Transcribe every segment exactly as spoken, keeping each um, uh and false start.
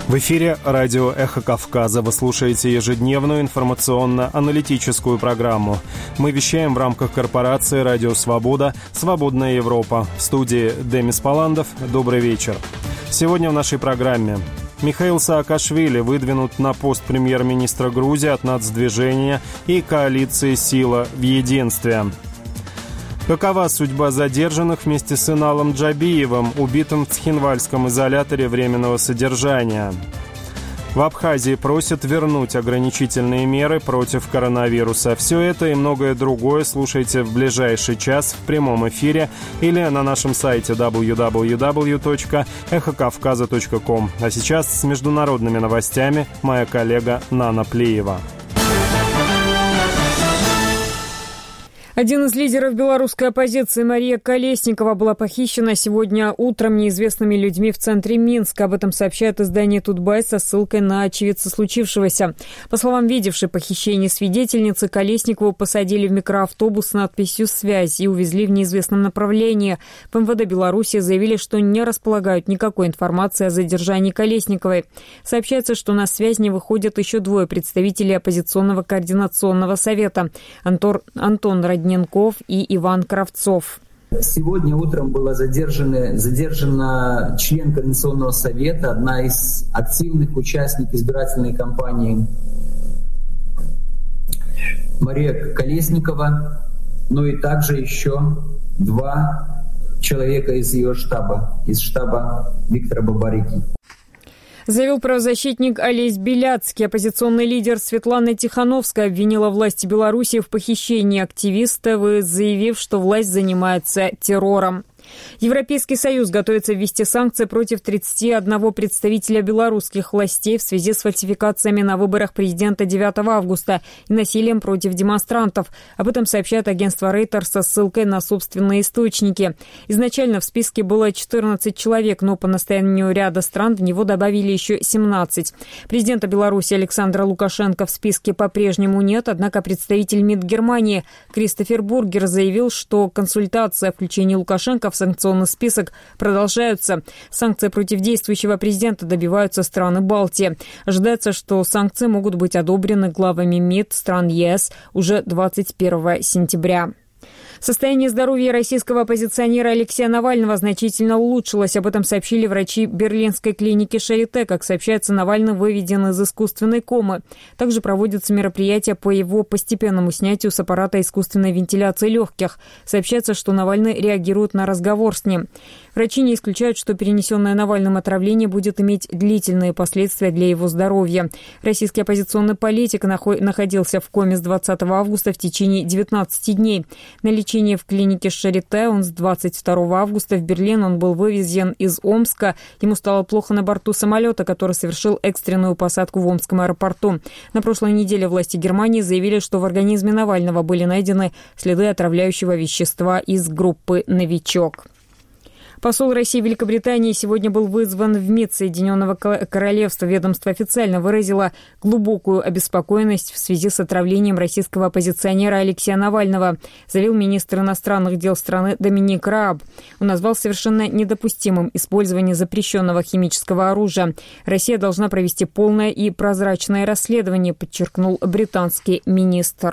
В эфире радио «Эхо Кавказа». Вы слушаете ежедневную информационно-аналитическую программу. Мы вещаем в рамках корпорации «Радио Свобода. Свободная Европа». В студии Демис Паландов. Добрый вечер. Сегодня в нашей программе. Михаил Саакашвили выдвинут на пост премьер-министра Грузии от нацдвижения и коалиции «Сила в единстве». Какова судьба задержанных вместе с Иналом Джабиевым, убитым в Цхинвальском изоляторе временного содержания? В Абхазии просят вернуть ограничительные меры против коронавируса. Все это и многое другое слушайте в ближайший час в прямом эфире или на нашем сайте дабл ю дабл ю дабл ю точка эхо кавказа точка ком. А сейчас с международными новостями моя коллега Нана Плиева. Один из лидеров белорусской оппозиции, Мария Колесникова, была похищена сегодня утром неизвестными людьми в центре Минска. Об этом сообщает издание «Тутбай» со ссылкой на очевидца случившегося. По словам видевшей похищение свидетельницы, Колесникову посадили в микроавтобус с надписью «Связь» и увезли в неизвестном направлении. В эм вэ дэ Беларуси заявили, что не располагают никакой информации о задержании Колесниковой. Сообщается, что на связь не выходят еще двое представителей оппозиционного координационного совета – Антон, Антон Родненков и Иван Кравцов. Сегодня утром была задержана, задержана член Координационного совета, одна из активных участников избирательной кампании Мария Колесникова, но и также еще два человека из ее штаба, из штаба Виктора Бабарики. Заявил правозащитник Олесь Беляцкий. Оппозиционный лидер Светлана Тихановская обвинила власти Беларуси в похищении активистов, заявив, что власть занимается террором. Европейский Союз готовится ввести санкции против тридцати одного представителя белорусских властей в связи с фальсификациями на выборах президента девятого августа и насилием против демонстрантов. Об этом сообщает агентство Reuters со ссылкой на собственные источники. Изначально в списке было четырнадцать человек, но по настоянию ряда стран в него добавили еще семнадцать. Президента Беларуси Александра Лукашенко в списке по-прежнему нет, однако представитель МИД Германии Кристофер Бургер заявил, что консультации о включении Лукашенко в санкционный список продолжаются. Санкции против действующего президента добиваются страны Балтии. Ожидается, что санкции могут быть одобрены главами МИД стран е эс уже двадцать первого сентября. Состояние здоровья российского оппозиционера Алексея Навального значительно улучшилось. Об этом сообщили врачи берлинской клиники Шарите. Как сообщается, Навальный выведен из искусственной комы. Также проводятся мероприятия по его постепенному снятию с аппарата искусственной вентиляции легких. Сообщается, что Навальный реагирует на разговор с ним. Врачи не исключают, что перенесенное Навальным отравление будет иметь длительные последствия для его здоровья. Российский оппозиционный политик находился в коме с двадцатого августа в течение девятнадцати дней. На лечение в клинике Шарите он с двадцать второго августа в Берлин. Он был вывезен из Омска. Ему стало плохо на борту самолета, который совершил экстренную посадку в Омском аэропорту. На прошлой неделе власти Германии заявили, что в организме Навального были найдены следы отравляющего вещества из группы «Новичок». Посол России в Великобритании сегодня был вызван в МИД Соединенного Королевства. Ведомство официально выразило глубокую обеспокоенность в связи с отравлением российского оппозиционера Алексея Навального, заявил министр иностранных дел страны Доминик Рааб. Он назвал совершенно недопустимым использование запрещенного химического оружия. Россия должна провести полное и прозрачное расследование, подчеркнул британский министр.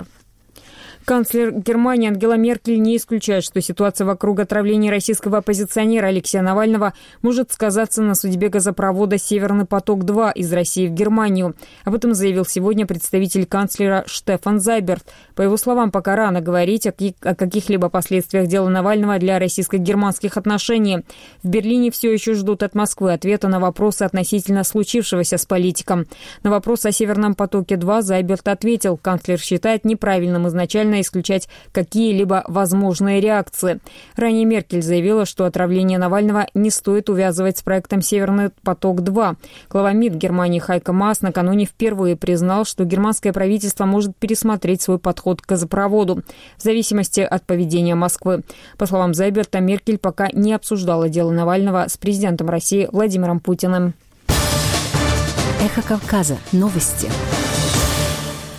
Канцлер Германии Ангела Меркель не исключает, что ситуация вокруг отравления российского оппозиционера Алексея Навального может сказаться на судьбе газопровода «Северный поток-два» из России в Германию. Об этом заявил сегодня представитель канцлера Штефан Зайберт. По его словам, пока рано говорить о каких-либо последствиях дела Навального для российско-германских отношений. В Берлине все еще ждут от Москвы ответа на вопросы относительно случившегося с политиком. На вопрос о «Северном потоке-два» Зайберт ответил, канцлер считает неправильным изначально исключать какие-либо возможные реакции. Ранее Меркель заявила, что отравление Навального не стоит увязывать с проектом «Северный поток-два». Глава МИД Германии Хайко Маас накануне впервые признал, что германское правительство может пересмотреть свой подход к газопроводу в зависимости от поведения Москвы. По словам Зайберта, Меркель пока не обсуждала дело Навального с президентом России Владимиром Путиным. Эхо Кавказа. Новости.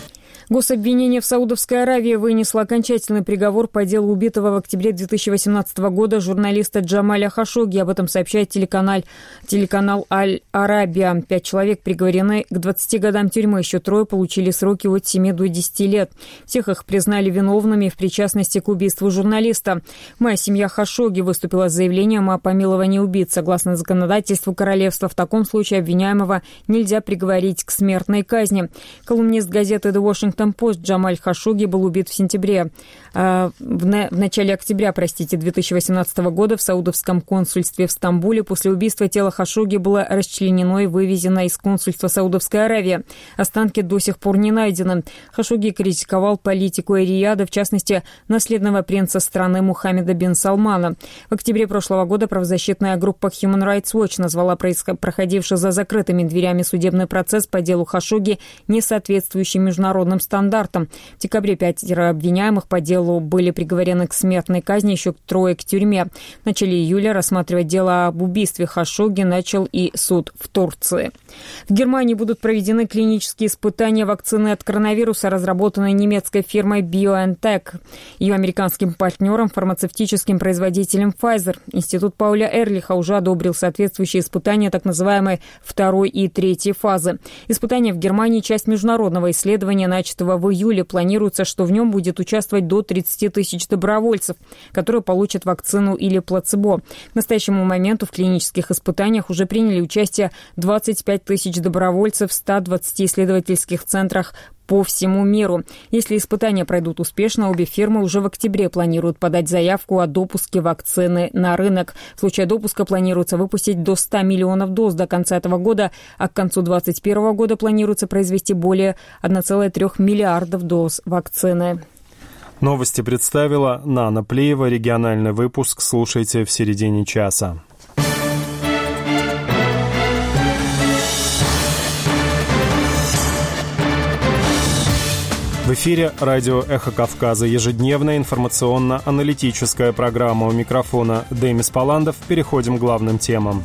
Гособвинение в Саудовской Аравии вынесло окончательный приговор по делу убитого в октябре две тысячи восемнадцатого года журналиста Джамаля Хашогги. Об этом сообщает телеканал, телеканал Аль-Арабия. Пять человек приговорены к двадцати годам тюрьмы, еще трое получили сроки от семи до десяти лет. Всех их признали виновными в причастности к убийству журналиста. Моя семья Хашогги выступила с заявлением о помиловании убийц. Согласно законодательству королевства, в таком случае обвиняемого нельзя приговорить к смертной казни. Колумнист газеты The Washington Пост Джамаль Хашогги был убит в сентябре, э, в, на, в начале октября, простите, две тысячи восемнадцатого года в Саудовском консульстве в Стамбуле. После убийства тело Хашогги было расчленено и вывезено из консульства Саудовской Аравии. Останки до сих пор не найдены. Хашогги критиковал политику Эр-Рияда, в частности, наследного принца страны Мухаммеда бин Салмана. В октябре прошлого года правозащитная группа Human Rights Watch назвала проходивший за закрытыми дверями судебный процесс по делу Хашогги несоответствующим международным стандартам. В декабре пятеро обвиняемых по делу были приговорены к смертной казни, еще трое к тюрьме. В начале июля рассматривать дело об убийстве Хашогги начал и суд в Турции. В Германии будут проведены клинические испытания вакцины от коронавируса, разработанной немецкой фирмой BioNTech. Ее американским партнером, фармацевтическим производителем Pfizer. Институт Пауля Эрлиха уже одобрил соответствующие испытания так называемой второй и третьей фазы. Испытания в Германии – часть международного исследования, начатого в июле. Планируется, что в нем будет участвовать до тридцати тысяч добровольцев, которые получат вакцину или плацебо. К настоящему моменту в клинических испытаниях уже приняли участие двадцать пять тысяч добровольцев в ста двадцати исследовательских центрах по всему миру. Если испытания пройдут успешно, обе фирмы уже в октябре планируют подать заявку о допуске вакцины на рынок. В случае допуска планируется выпустить до ста миллионов доз до конца этого года, а к концу две тысячи двадцать первого года планируется произвести более одного целого трёх миллиардов доз вакцины. Новости представила Нана Плеева. Региональный выпуск слушайте в середине часа. В эфире радио «Эхо Кавказа». Ежедневная информационно-аналитическая программа. У микрофона Демис Паландов. Переходим к главным темам.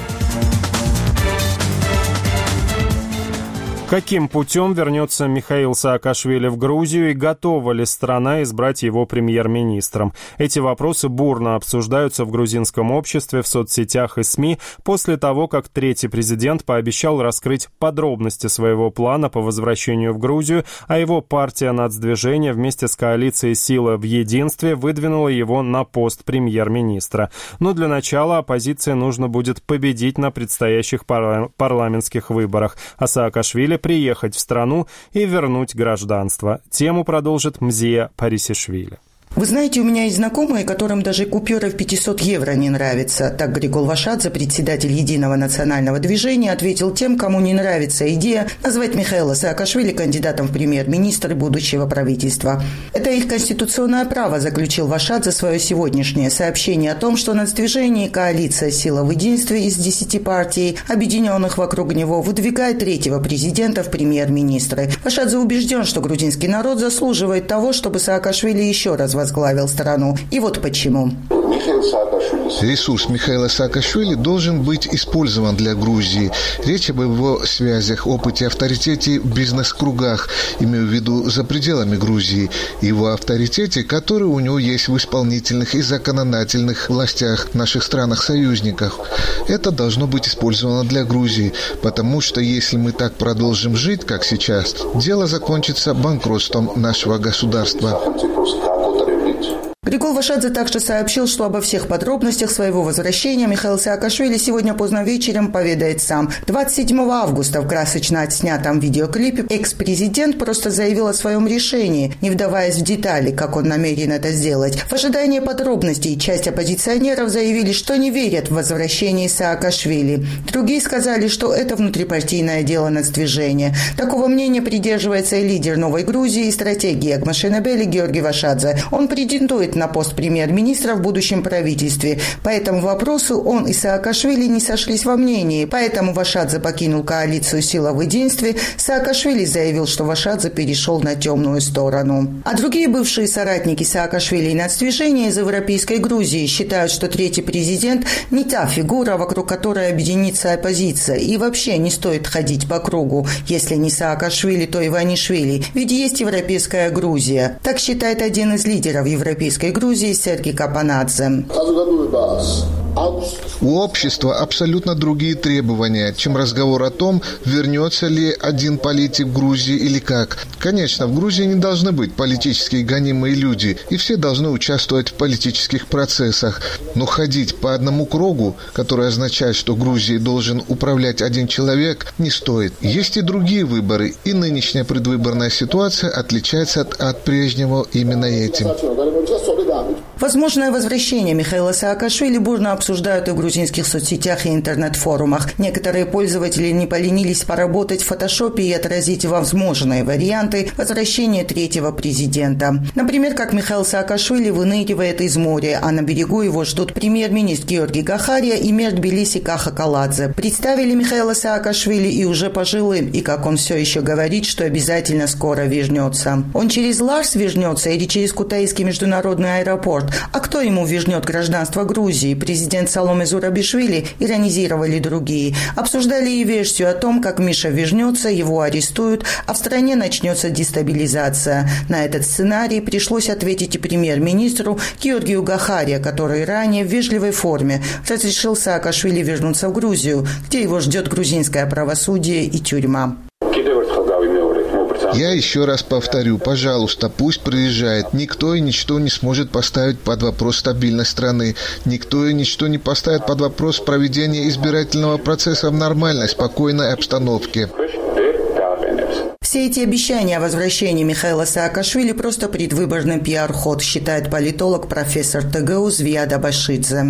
Каким путем вернется Михаил Саакашвили в Грузию и готова ли страна избрать его премьер-министром? Эти вопросы бурно обсуждаются в грузинском обществе, в соцсетях и СМИ после того, как третий президент пообещал раскрыть подробности своего плана по возвращению в Грузию, а его партия «Нацдвижение» вместе с коалицией «Сила в единстве» выдвинула его на пост премьер-министра. Но для начала оппозиции нужно будет победить на предстоящих парламентских выборах, а Саакашвили приехать в страну и вернуть гражданство. Тему продолжит Мзия Парисишвили. Вы знаете, у меня есть знакомые, которым даже купюра в пятьсот евро не нравится. Так Григол Вашадзе, председатель Единого национального движения, ответил тем, кому не нравится идея назвать Михаила Саакашвили кандидатом в премьер-министры будущего правительства. Это их конституционное право, заключил Вашадзе свое сегодняшнее сообщение о том, что Нацдвижение и коалиция «Сила в единстве» из десяти партий, объединенных вокруг него, выдвигает третьего президента в премьер-министры. Вашадзе убежден, что грузинский народ заслуживает того, чтобы Саакашвили еще раз возглавил страну. И вот почему. Ресурс Михаила Саакашвили должен быть использован для Грузии. Речь об его связях, опыте, авторитете в бизнес-кругах, имею в виду за пределами Грузии, его авторитете, который у него есть в исполнительных и законодательных властях наших странах-союзниках. Это должно быть использовано для Грузии, потому что если мы так продолжим жить, как сейчас, дело закончится банкротством нашего государства. Григол Вашадзе также сообщил, что обо всех подробностях своего возвращения Михаил Саакашвили сегодня поздно вечером поведает сам. двадцать седьмого августа в красочно отснятом видеоклипе экс-президент просто заявил о своем решении, не вдаваясь в детали, как он намерен это сделать. В ожидании подробностей часть оппозиционеров заявили, что не верят в возвращение Саакашвили. Другие сказали, что это внутрипартийное дело Нацдвижения. Такого мнения придерживается и лидер Новой Грузии и стратегии Агмашенебели Георгий Вашадзе. Он претендует на на пост премьер-министра в будущем правительстве. По этому вопросу он и Саакашвили не сошлись во мнении, поэтому Вашадзе покинул коалицию «Сила в единстве». Саакашвили заявил, что Вашадзе перешел на темную сторону. А другие бывшие соратники Саакашвили и нацдвижения из Европейской Грузии считают, что третий президент не та фигура, вокруг которой объединится оппозиция, и вообще не стоит ходить по кругу. Если не Саакашвили, то Иванишвили, ведь есть Европейская Грузия. Так считает один из лидеров Европейской Грузии Сергей Капанадзе. У общества абсолютно другие требования, чем разговор о том, вернется ли один политик в Грузии или как. Конечно, в Грузии не должны быть политически гонимые люди, и все должны участвовать в политических процессах. Но ходить по одному кругу, который означает, что Грузией должен управлять один человек, не стоит. Есть и другие выборы, и нынешняя предвыборная ситуация отличается от, от прежнего именно этим. Возможное возвращение Михаила Саакашвили бурно обсуждают и в грузинских соцсетях и интернет-форумах. Некоторые пользователи не поленились поработать в фотошопе и отразить возможные варианты возвращения третьего президента. Например, как Михаил Саакашвили выныривает из моря, а на берегу его ждут премьер-министр Георгий Гахария и мэр Тбилиси Каха Каладзе. Представили Михаила Саакашвили и уже пожилым, и как он все еще говорит, что обязательно скоро вернется. Он через Ларс вернется или через Кутаисский международный аэропорт? А кто ему вернет гражданство Грузии? Президент Саломе Зурабишвили, иронизировали другие. Обсуждали и версию о том, как Миша вернется, его арестуют, а в стране начнется дестабилизация. На этот сценарий пришлось ответить и премьер-министру Георгию Гахария, который ранее в вежливой форме разрешил Саакашвили вернуться в Грузию, где его ждет грузинское правосудие и тюрьма. Я еще раз повторю, пожалуйста, пусть приезжает. Никто и ничто не сможет поставить под вопрос стабильность страны. Никто и ничто не поставит под вопрос проведения избирательного процесса в нормальной, спокойной обстановке. Все эти обещания о возвращении Михаила Саакашвили просто предвыборный пиар-ход, считает политолог профессор ТГУ Звияда Башидзе.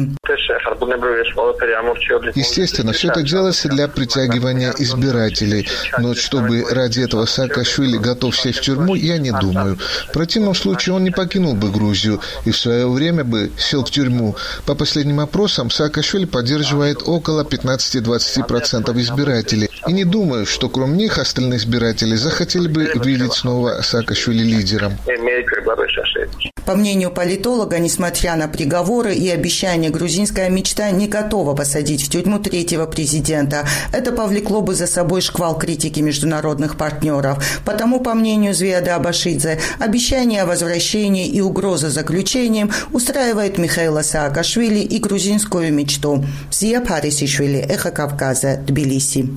Естественно, все это делается для притягивания избирателей. Но чтобы ради этого Саакашвили готов сесть в тюрьму, я не думаю. В противном случае он не покинул бы Грузию и в свое время бы сел в тюрьму. По последним опросам Саакашвили поддерживает около пятнадцать-двадцать процентов избирателей. И не думаю, что кроме них остальные избиратели захотели бы видеть снова Саакашвили лидером. По мнению политолога, несмотря на приговоры и обещания, грузинская мечта не готова посадить в тюрьму третьего президента. Это повлекло бы за собой шквал критики международных партнеров. Потому, по мнению Звияда Башидзе, обещание о возвращении и угроза заключением устраивает Михаила Саакашвили и грузинскую мечту. Зия Парисишвили, Эхо Кавказа, Тбилиси.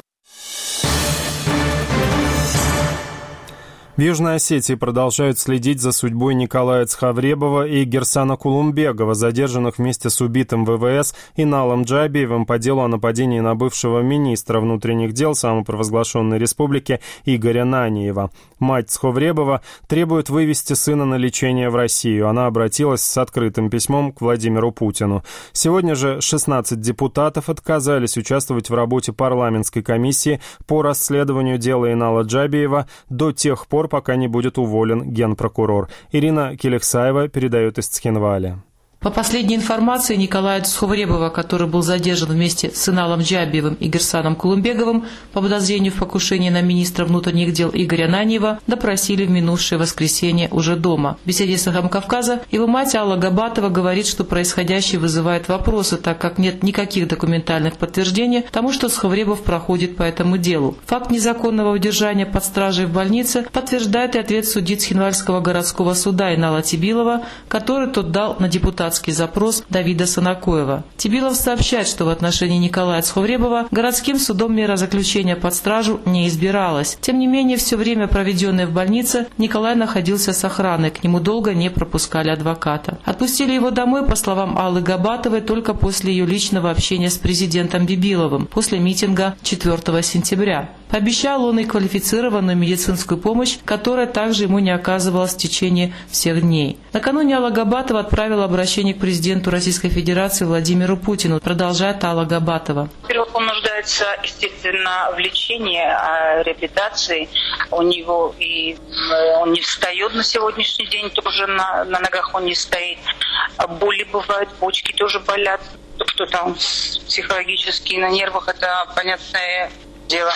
В Южной Осетии продолжают следить за судьбой Николая Цхавребова и Герсана Кулумбегова, задержанных вместе с убитым ВВС Иналом Джабиевым по делу о нападении на бывшего министра внутренних дел самопровозглашенной республики Игоря Наниева. Мать Цхавребова требует вывести сына на лечение в Россию. Она обратилась с открытым письмом к Владимиру Путину. Сегодня же шестнадцать депутатов отказались участвовать в работе парламентской комиссии по расследованию дела Инала Джабиева до тех пор, пока не будет уволен генпрокурор. Ирина Келексаева передает из Цхинваля. По последней информации, Николая Цхавребова, который был задержан вместе с Иналом Джабиевым и Герсаном Кулумбеговым по подозрению в покушении на министра внутренних дел Игоря Наниева, допросили в минувшее воскресенье уже дома. В беседе с «Эхом Кавказа» его мать Алла Габатова говорит, что происходящее вызывает вопросы, так как нет никаких документальных подтверждений тому, что Цхавребов проходит по этому делу. Факт незаконного удержания под стражей в больнице подтверждает и ответ судьи Цхинвальского городского суда Инала Тибилова, который тот дал на депутатский запрос Давида Санакоева. Тибилов сообщает, что в отношении Николая Цхавребова городским судом мера заключения под стражу не избиралась. Тем не менее, все время, проведенное в больнице, Николай находился с охраной, к нему долго не пропускали адвоката. Отпустили его домой, по словам Аллы Габатовой, только после ее личного общения с президентом Бибиловым, после митинга четвёртого сентября. Пообещал он и квалифицированную медицинскую помощь, которая также ему не оказывалась в течение всех дней. Накануне Алла Габатова отправила обращение к президенту Российской Федерации Владимиру Путину, продолжает Алла Габатова. Во-первых, он нуждается, естественно, в лечении, реабилитации. У него и он не встает на сегодняшний день, тоже на, на ногах он не стоит. боли бывают, почки тоже болят. Кто там психологически на нервах, это понятное дело.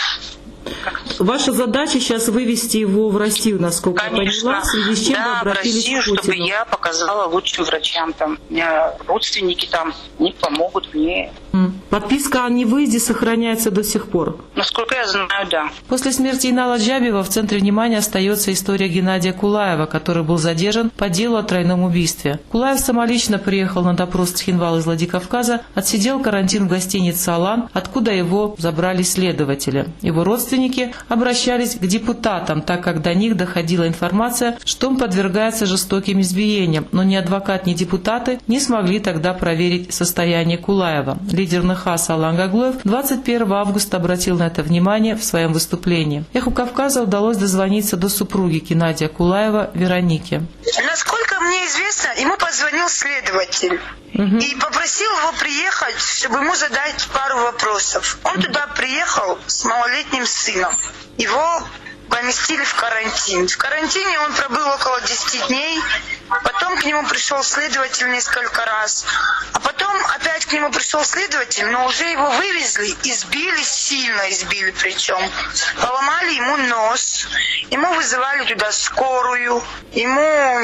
Ваша задача сейчас вывести его в Россию, насколько Конечно. я поняла, в связи с чем да, вы обратились в Россию, к Путину. чтобы я показала лучшим врачам. Там, у меня родственники там не помогут мне. Подписка о невыезде сохраняется до сих пор? Насколько я знаю, да. После смерти Инала Джабиева в центре внимания остается история Геннадия Кулаева, который был задержан по делу о тройном убийстве. Кулаев самолично приехал на допрос в Цхинвал из Владикавказа, отсидел карантин в гостинице «Алан», откуда его забрали следователи. Его родственники обращались к депутатам, так как до них доходила информация, что он подвергается жестоким избиениям, но ни адвокат, ни депутаты не смогли тогда проверить состояние Кулаева. Лидер НХАС Алан Гаглоев двадцать первого августа обратил на это внимание в своем выступлении. Эху Кавказа удалось дозвониться до супруги Геннадия Кулаева Вероники. Насколько мне известно, ему позвонил следователь. Угу. И попросил его приехать, чтобы ему задать пару вопросов. Он туда приехал с малолетним сыном. Его поместили в карантин. В карантине он пробыл около десяти дней. Потом к нему пришел следователь несколько раз. А потом опять к нему пришел следователь, но уже его вывезли, избили, сильно избили причем. Поломали ему нос. Ему вызывали туда скорую. Ему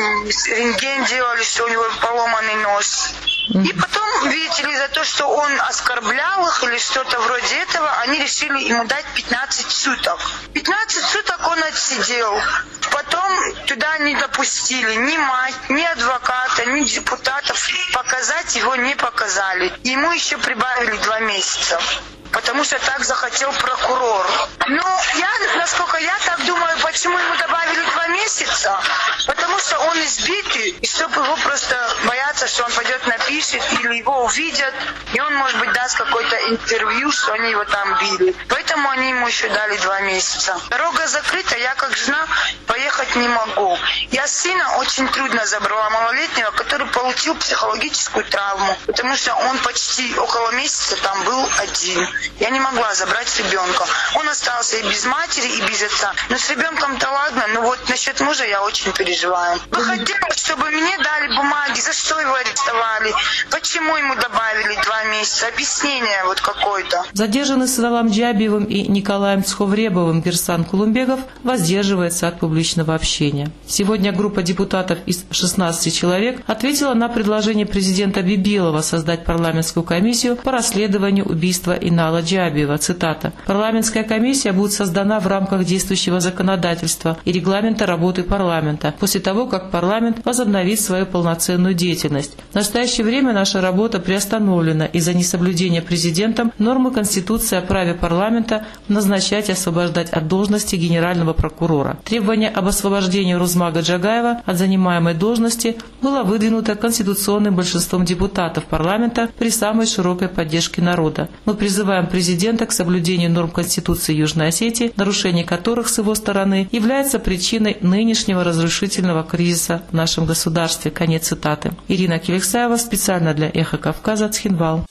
рентген делали, что у него поломанный нос. И потом, видите ли, за то, что он оскорблял их или что-то вроде этого, они решили ему дать пятнадцать суток. пятнадцать суток он отсидел. Потом туда не допустили ни мать, ни адвоката, ни депутатов. Показать его не показали. Ему еще прибавили два месяца. Потому что так захотел прокурор. Но я, насколько я так думаю, почему ему добавили два месяца? Потому что он избитый, и чтобы его просто бояться, что он пойдет напишет, или его увидят, и он, может быть, даст какое-то интервью, что они его там били. Поэтому они ему еще дали два месяца. Дорога закрыта, я как жена поехать не могу. Я сына очень трудно забрала, малолетнего, который получил психологическую травму, потому что он почти около месяца там был один. Я не могла забрать ребенка. Он остался и без матери, и без отца. Но с ребенком-то ладно, но вот насчет мужа я очень переживаю. Бы хотелось, чтобы мне дали бумаги, за что его арестовали, почему ему добавили два месяца, объяснение вот какое-то. Задержанный с Иналом Джабиевым и Николаем Цховребовым Герсан Кулумбегов воздерживается от публичного общения. Сегодня группа депутатов из шестнадцати человек ответила на предложение президента Бибилова создать парламентскую комиссию по расследованию убийства Инала Джабиева. Цитата. «Парламентская комиссия будет создана в рамках действующего законодательства и регламента работы парламента после того, как парламент возобновит свою полноценную деятельность. В настоящее время наша работа приостановлена из-за несоблюдения президентом нормы Конституции о праве парламента назначать и освобождать от должности генерального прокурора. Требование об освобождении Рузмага Джагаева от занимаемой должности было выдвинуто конституционным большинством депутатов парламента при самой широкой поддержке народа. Мы призываем президента к соблюдению норм Конституции Южной Осетии, нарушение которых с его стороны является причиной нынешнего разрушительного кризиса в нашем государстве». Конец цитаты. Ирина Кивексаева, специально для «Эхо Кавказа», Цхинвал.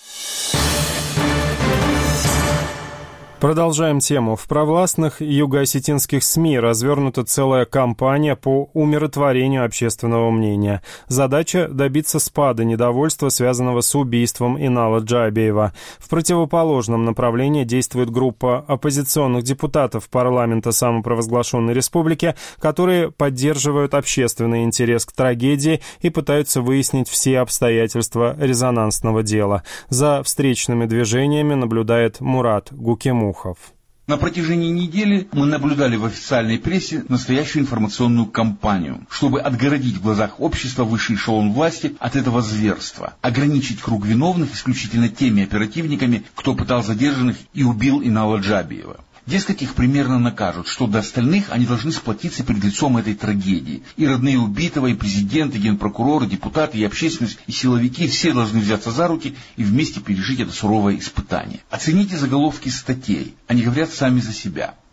Продолжаем тему. В провластных юго-осетинских СМИ развернута целая кампания по умиротворению общественного мнения. Задача – добиться спада недовольства, связанного с убийством Инала Джабиева. В противоположном направлении действует группа оппозиционных депутатов парламента самопровозглашенной республики, которые поддерживают общественный интерес к трагедии и пытаются выяснить все обстоятельства резонансного дела. За встречными движениями наблюдает Мурат Гукемух. На протяжении недели мы наблюдали в официальной прессе настоящую информационную кампанию, чтобы отгородить в глазах общества высший эшелон власти от этого зверства, ограничить круг виновных исключительно теми оперативниками, кто пытал задержанных и убил Инала Джабиева. Дескать, их примерно накажут, что до остальных они должны сплотиться перед лицом этой трагедии. И родные убитого, и президент, и генпрокурор, и депутаты, и общественность, и силовики, все должны взяться за руки и вместе пережить это суровое испытание. Оцените заголовки статей, они говорят сами за себя.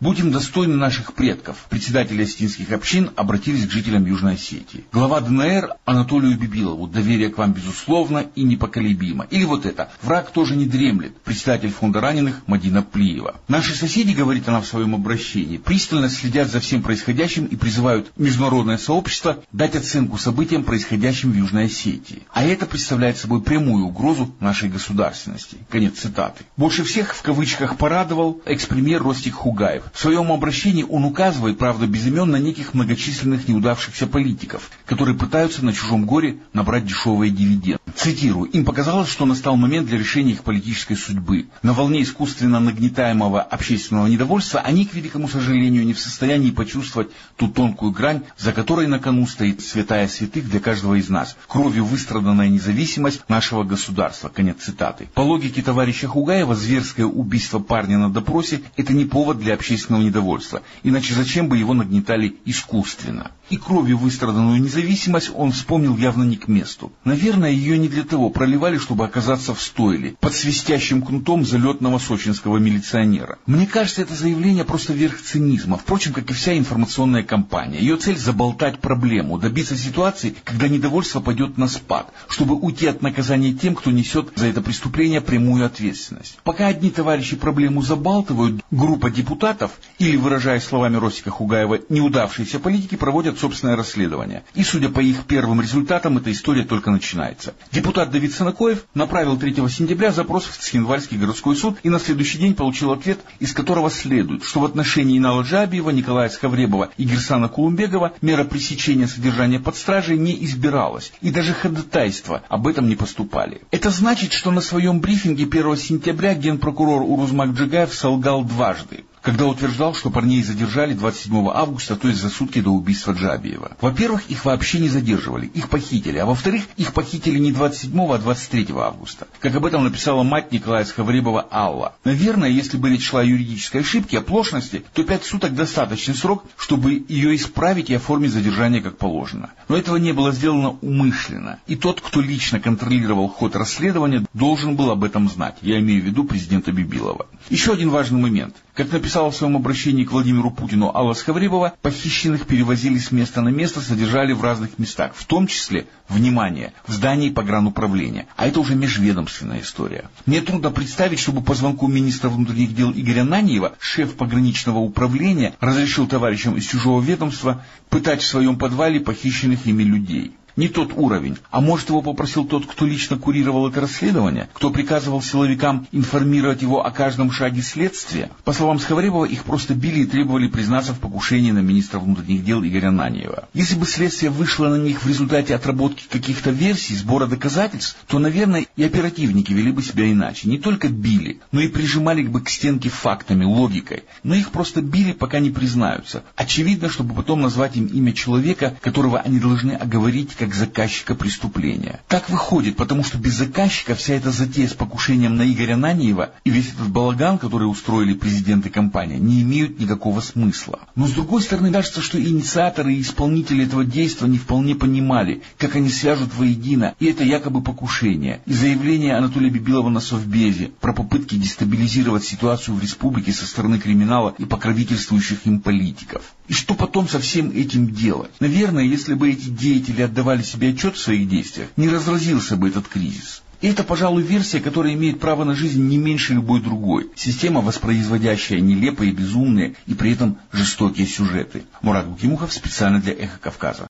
Будем достойны наших предков. Председатели осетинских общин обратились к жителям Южной Осетии. Глава ДНР Анатолию Бибилову: доверие к вам безусловно и непоколебимо. Или вот это: враг тоже не дремлет. Председатель фонда раненых Мадина Плиева. Наши соседи, говорит она в своем обращении, пристально следят за всем происходящим и призывают международное сообщество дать оценку событиям, происходящим в Южной Осетии. А это представляет собой прямую угрозу нашей государственности. Конец цитаты. Больше всех в кавычках порадовал экс-премьер Ростик Хугаев. В своем обращении он указывает, правда без имен, на неких многочисленных неудавшихся политиков, которые пытаются на чужом горе набрать дешевые дивиденды. Цитирую: «Им показалось, что настал момент для решения их политической судьбы. На волне искусственно нагнетаемого общественного недовольства они, к великому сожалению, не в состоянии почувствовать ту тонкую грань, за которой на кону стоит святая святых для каждого из нас, кровью выстраданная независимость нашего государства». Конец цитаты. По логике товарища Хугаева, зверское убийство парня на допросе – это не повод для общественного недовольства, иначе зачем бы его нагнетали искусственно? И кровью выстраданную независимость он вспомнил явно не к месту. Наверное, ее не для того проливали, чтобы оказаться в стойле, под свистящим кнутом залетного сочинского милиционера. Мне кажется, это заявление просто верх цинизма, впрочем, как и вся информационная кампания. Ее цель – заболтать проблему, добиться ситуации, когда недовольство пойдет на спад, чтобы уйти от наказания тем, кто несет за это преступление прямую ответственность. Пока одни товарищи проблему забалтывают, группа депутатов, или, выражаясь словами Ростика Хугаева, неудавшиеся политики, проводят собственное расследование. И, судя по их первым результатам, эта история только начинается. Депутат Давид Санакоев направил третьего сентября запрос в Цхинвальский городской суд и на следующий день получил ответ, из которого следует, что в отношении Инала Джабиева, Николая Схавребова и Гирсана Кулумбегова мера пресечения содержания под стражей не избиралась, и даже ходатайства об этом не поступали. Это значит, что на своем брифинге первого сентября генпрокурор Урузмак Джигаев солгал дважды, когда утверждал, что парней задержали двадцать седьмого августа, то есть за сутки до убийства Джабиева. Во-первых, их вообще не задерживали, их похитили, а во-вторых, их похитили не двадцать седьмого, а двадцать третьего августа, как об этом написала мать Николая Схавребова Алла. Наверное, если бы речь шла о юридической ошибке, оплошности, то пять суток достаточный срок, чтобы ее исправить и оформить задержание как положено. Но этого не было сделано умышленно, и тот, кто лично контролировал ход расследования, должен был об этом знать. Я имею в виду президента Бибилова. Еще один важный момент. Как написала в своем обращении к Владимиру Путину Алла Схавребова, похищенных перевозили с места на место, содержали в разных местах, в том числе, внимание, в здании погрануправления. А это уже межведомственная история. Мне трудно представить, чтобы по звонку министра внутренних дел Игоря Наниева шеф пограничного управления разрешил товарищам из чужого ведомства пытать в своем подвале похищенных ими людей. Не тот уровень. А может, его попросил тот, кто лично курировал это расследование? Кто приказывал силовикам информировать его о каждом шаге следствия? По словам Схавребова, их просто били и требовали признаться в покушении на министра внутренних дел Игоря Наниева. Если бы следствие вышло на них в результате отработки каких-то версий, сбора доказательств, то, наверное, и оперативники вели бы себя иначе. Не только били, но и прижимали бы к стенке фактами, логикой. Но их просто били, пока не признаются. Очевидно, чтобы потом назвать им имя человека, которого они должны оговорить как заказчика преступления. Так выходит, потому что без заказчика вся эта затея с покушением на Игоря Наниева и весь этот балаган, который устроили президент и компания, не имеют никакого смысла. Но с другой стороны, кажется, что инициаторы и исполнители этого действия не вполне понимали, как они свяжут воедино и это якобы покушение, и заявление Анатолия Бибилова на Совбезе про попытки дестабилизировать ситуацию в республике со стороны криминала и покровительствующих им политиков. И что потом со всем этим делать? Наверное, если бы эти деятели отдавали себе отчет в своих действиях, не разразился бы этот кризис. И это, пожалуй, версия, которая имеет право на жизнь не меньше любой другой. Система, воспроизводящая нелепые, безумные и при этом жестокие сюжеты. Мурат Гукимухов специально для «Эхо Кавказа».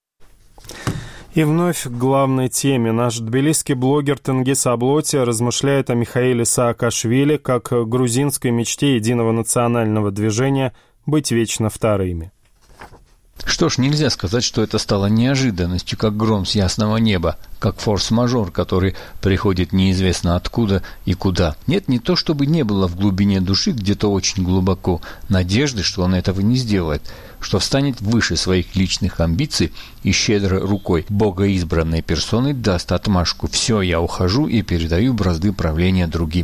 И вновь к главной теме. Наш тбилисский блогер Тенгиз Аблоти размышляет о Михаиле Саакашвили как грузинской мечте единого национального движения быть вечно вторыми. Что ж, нельзя сказать, что это стало неожиданностью, как гром с ясного неба, как форс-мажор, который приходит неизвестно откуда и куда. Нет, не то чтобы не было в глубине души, где-то очень глубоко, надежды, что он этого не сделает, что встанет выше своих личных амбиций и щедрой рукой богоизбранной персоны даст отмашку: «Все, я ухожу и передаю бразды правления другим».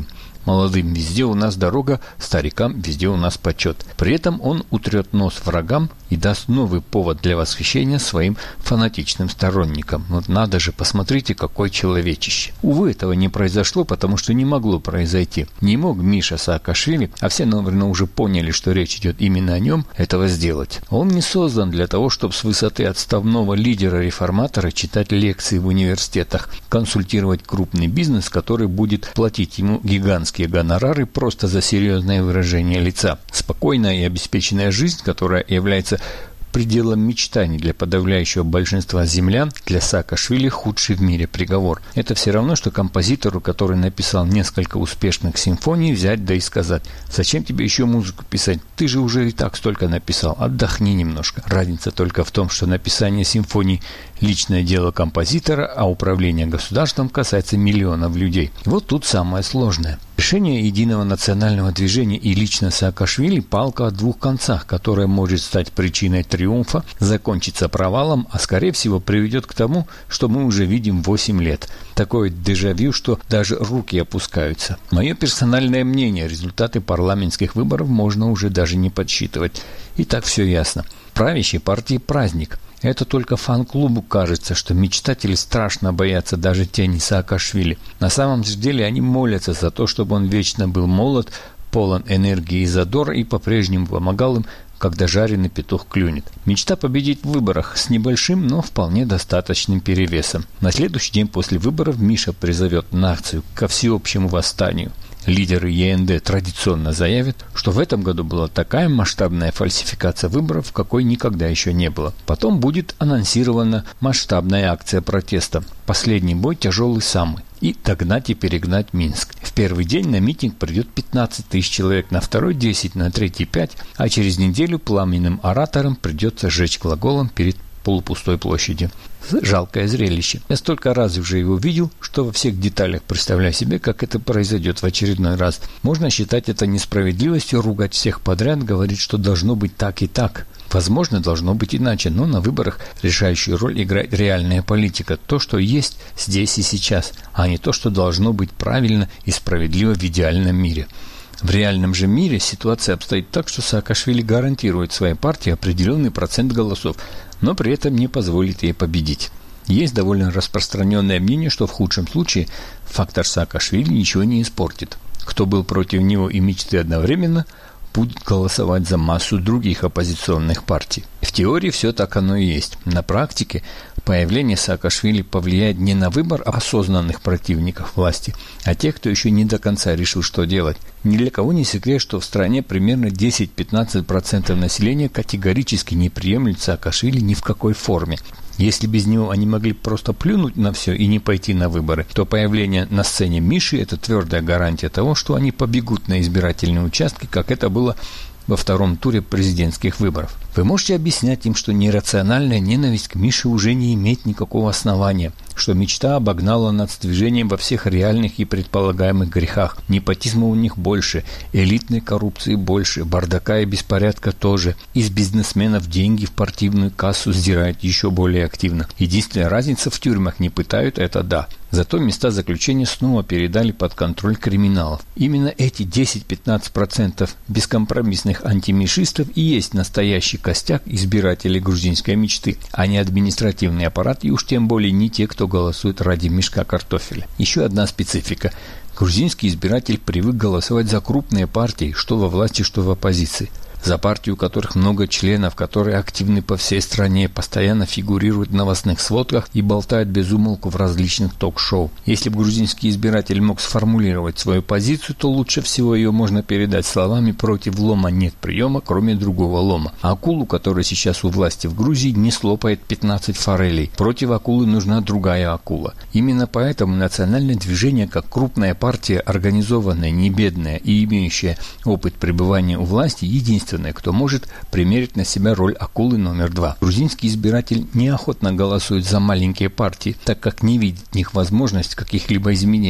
Молодым везде у нас дорога, старикам везде у нас почет. При этом он утрет нос врагам и даст новый повод для восхищения своим фанатичным сторонникам. Вот надо же, посмотрите, какой человечище. Увы, этого не произошло, потому что не могло произойти. Не мог Миша Саакашвили, а все, наверное, уже поняли, что речь идет именно о нем, этого сделать. Он не создан для того, чтобы с высоты отставного лидера-реформатора читать лекции в университетах, консультировать крупный бизнес, который будет платить ему гигантские гонорары просто за серьезное выражение лица. Спокойная и обеспеченная жизнь, которая является пределом мечтаний для подавляющего большинства землян, для Саакашвили худший в мире приговор. Это все равно, что композитору, который написал несколько успешных симфоний, взять да и сказать: зачем тебе еще музыку писать? Ты же уже и так столько написал, отдохни немножко. Разница только в том, что написание симфоний – личное дело композитора, а управление государством касается миллионов людей. Вот тут самое сложное. Решение единого национального движения и лично Саакашвили – палка о двух концах, которая может стать причиной триумфа, закончиться провалом, а скорее всего приведет к тому, что мы уже видим восемь лет. Такое дежавю, что даже руки опускаются. Мое персональное мнение: результаты парламентских выборов можно уже даже не подсчитывать. И так все ясно. Правящей партии праздник. Это только фан-клубу кажется, что мечтатели страшно боятся даже тени Саакашвили. На самом же деле они молятся за то, чтобы он вечно был молод, полон энергии и задора и по-прежнему помогал им, когда жареный петух клюнет. Мечта победить в выборах с небольшим, но вполне достаточным перевесом. На следующий день после выборов Миша призовет нацию ко всеобщему восстанию. Лидеры Е Н Д традиционно заявят, что в этом году была такая масштабная фальсификация выборов, какой никогда еще не было. Потом будет анонсирована масштабная акция протеста. Последний бой тяжелый самый. И догнать и перегнать Минск. В первый день на митинг придет пятнадцать тысяч человек, на второй десять, на третий пять, а через неделю пламенным ораторам придется сжечь глаголом перед полупустой площадью. Жалкое зрелище. Я столько раз уже его видел, что во всех деталях представляю себе, как это произойдет в очередной раз. Можно считать это несправедливостью, ругать всех подряд, говорить, что должно быть так и так. Возможно, должно быть иначе, но на выборах решающую роль играет реальная политика. То, что есть здесь и сейчас, а не то, что должно быть правильно и справедливо в идеальном мире. В реальном же мире ситуация обстоит так, что Саакашвили гарантирует своей партии определенный процент голосов, но при этом не позволит ей победить. Есть довольно распространенное мнение, что в худшем случае фактор Саакашвили ничего не испортит. Кто был против него и мечты одновременно, будет голосовать за массу других оппозиционных партий. В теории все так оно и есть. На практике появление Саакашвили повлияет не на выбор осознанных противников власти, а тех, кто еще не до конца решил, что делать. Ни для кого не секрет, что в стране примерно десять-пятнадцать процентов населения категорически не приемлет Саакашвили ни в какой форме. Если без него они могли просто плюнуть на все и не пойти на выборы, то появление на сцене Миши – это твердая гарантия того, что они побегут на избирательные участки, как это было во втором туре президентских выборов. Вы можете объяснять им, что нерациональная ненависть к Мише уже не имеет никакого основания, что мечта обогнала над движением во всех реальных и предполагаемых грехах. Непотизма у них больше, элитной коррупции больше, бардака и беспорядка тоже. Из бизнесменов деньги в партийную кассу сдирают еще более активно. Единственная разница: в тюрьмах не пытают, это да. Зато места заключения снова передали под контроль криминалов. Именно эти десять-пятнадцать процентов бескомпромиссных антимишистов и есть настоящий костяк избирателей грузинской мечты, а не административный аппарат и уж тем более не те, кто голосует ради мешка картофеля. Еще одна специфика. Грузинский избиратель привык голосовать за крупные партии, что во власти, что в оппозиции. За партию, у которых много членов, которые активны по всей стране, постоянно фигурируют в новостных сводках и болтают без умолку в различных ток-шоу. Если бы грузинский избиратель мог сформулировать свою позицию, то лучше всего ее можно передать словами: «Против лома нет приема, кроме другого лома». А акулу, которая сейчас у власти в Грузии, не слопает пятнадцать форелей. Против акулы нужна другая акула. Именно поэтому национальное движение, как крупная партия, организованная, не бедная и имеющая опыт пребывания у власти, единственное, кто может примерить на себя роль акулы номер два. Грузинский избиратель неохотно голосует за маленькие партии, так как не видит в них возможность каких-либо изменений.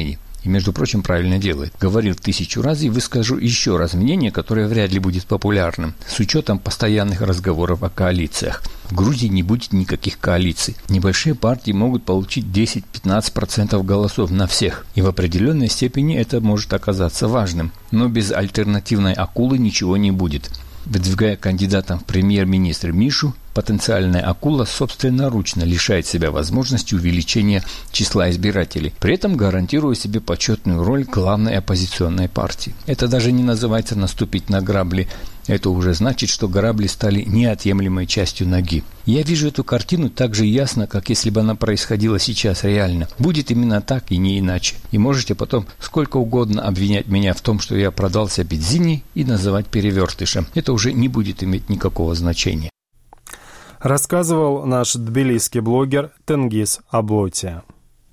И, между прочим, правильно делает. Говорил тысячу раз и выскажу еще раз мнение, которое вряд ли будет популярным, с учетом постоянных разговоров о коалициях. В Грузии не будет никаких коалиций. Небольшие партии могут получить десять-пятнадцать процентов голосов на всех. И в определенной степени это может оказаться важным. Но без альтернативной акулы ничего не будет. Выдвигая кандидатом в премьер-министр Мишу, потенциальная акула собственноручно лишает себя возможности увеличения числа избирателей, при этом гарантируя себе почетную роль главной оппозиционной партии. Это даже не называется наступить на грабли. Это уже значит, что грабли стали неотъемлемой частью ноги. Я вижу эту картину так же ясно, как если бы она происходила сейчас реально. Будет именно так и не иначе. И можете потом сколько угодно обвинять меня в том, что я продался бензине, и называть перевертышем. Это уже не будет иметь никакого значения. Рассказывал наш тбилисский блогер Тенгиз Аблотия.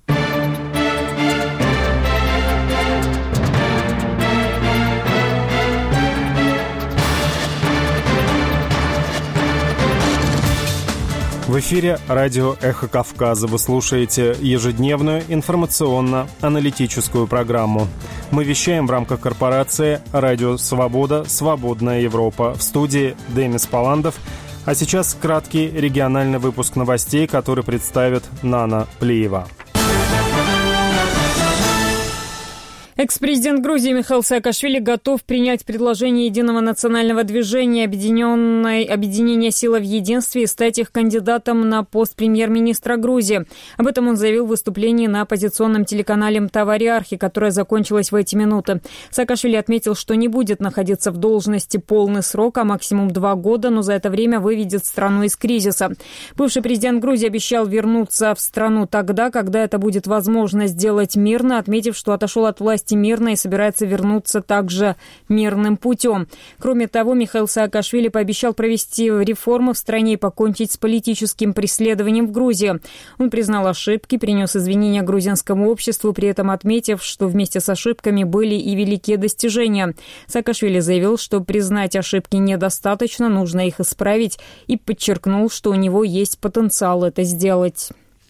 В эфире радио «Эхо Кавказа». Вы слушаете ежедневную информационно-аналитическую программу. Мы вещаем в рамках корпорации «Радио Свобода. Свободная Европа». В студии Демис Паландов. А сейчас краткий региональный выпуск новостей, который представит Нана Плиева. Экс-президент Грузии Михаил Саакашвили готов принять предложение Единого национального движения Объединенной объединения «Сила в единстве» и стать их кандидатом на пост премьер-министра Грузии. Об этом он заявил в выступлении на оппозиционном телеканале «Тавариархи», которое закончилось в эти минуты. Саакашвили отметил, что не будет находиться в должности полный срок, а максимум два года, но за это время выведет страну из кризиса. Бывший президент Грузии обещал вернуться в страну тогда, когда это будет возможно сделать мирно, отметив, что отошел от власти мирно и собирается вернуться также мирным путем. Кроме того, Михаил Саакашвили пообещал провести реформы в стране и покончить с политическим преследованием в Грузии. Он признал ошибки, принес извинения грузинскому обществу, при этом отметив, что вместе с ошибками были и великие достижения. Саакашвили заявил, что признать ошибки недостаточно, нужно их исправить, и подчеркнул, что у него есть потенциал это сделать.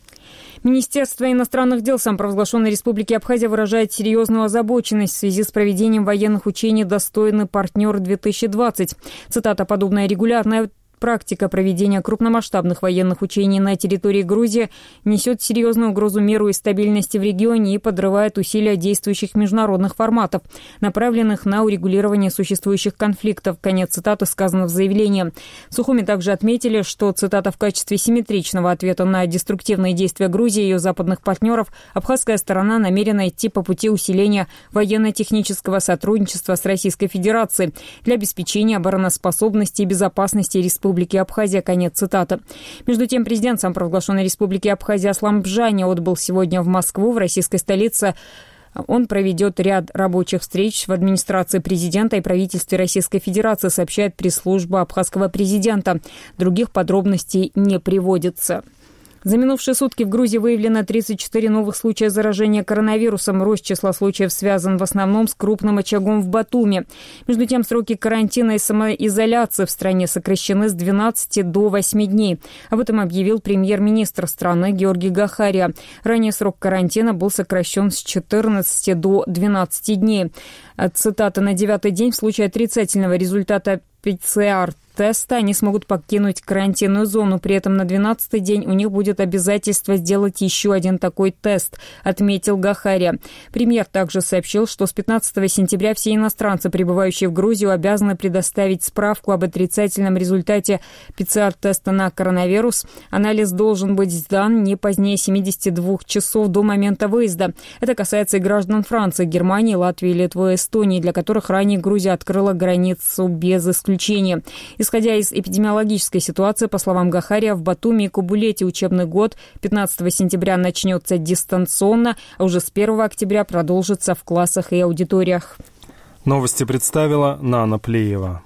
Министерство иностранных дел самопровозглашенной Республики Абхазия выражает серьезную озабоченность в связи с проведением военных учений «Достойный партнер-две тысячи двадцать». Цитата: «Подобная регулярная практика проведения крупномасштабных военных учений на территории Грузии несет серьезную угрозу миру и стабильности в регионе и подрывает усилия действующих международных форматов, направленных на урегулирование существующих конфликтов». Конец цитаты сказано в заявлении. В Сухуми также отметили, что, цитата, «в качестве симметричного ответа на деструктивные действия Грузии и ее западных партнеров абхазская сторона намерена идти по пути усиления военно-технического сотрудничества с Российской Федерацией для обеспечения обороноспособности и безопасности республики Республики Абхазия». Конец цитаты. Между тем, президент самопровозглашенной Республики Абхазия Аслан Бжани отбыл сегодня в Москву, в российской столице. Он проведет ряд рабочих встреч в администрации президента и правительстве Российской Федерации, сообщает пресс-служба абхазского президента. Других подробностей не приводится. За минувшие сутки в Грузии выявлено тридцать четыре новых случая заражения коронавирусом. Рост числа случаев связан в основном с крупным очагом в Батуми. Между тем, сроки карантина и самоизоляции в стране сокращены с двенадцати до восьми дней. Об этом объявил премьер-министр страны Георгий Гахария. Ранее срок карантина был сокращен с четырнадцати до двенадцати дней. Цитата: «На девятый день в случае отрицательного результата пэ цэ эр-теста они смогут покинуть карантинную зону. При этом на двенадцатый день у них будет обязательство сделать еще один такой тест», отметил Гахария. Премьер также сообщил, что с пятнадцатого сентября все иностранцы, прибывающие в Грузию, обязаны предоставить справку об отрицательном результате пэ цэ эр-теста на коронавирус. Анализ должен быть сдан не позднее семидесяти двух часов до момента выезда. Это касается и граждан Франции, Германии, Латвии, Литвы и Эстонии, для которых ранее Грузия открыла границу без исключения. Исходя из эпидемиологической ситуации, по словам Гахария, в Батуми и Кабулете учебный год пятнадцатого сентября начнется дистанционно, а уже с первого октября продолжится в классах и аудиториях. Новости представила Нана Плиева.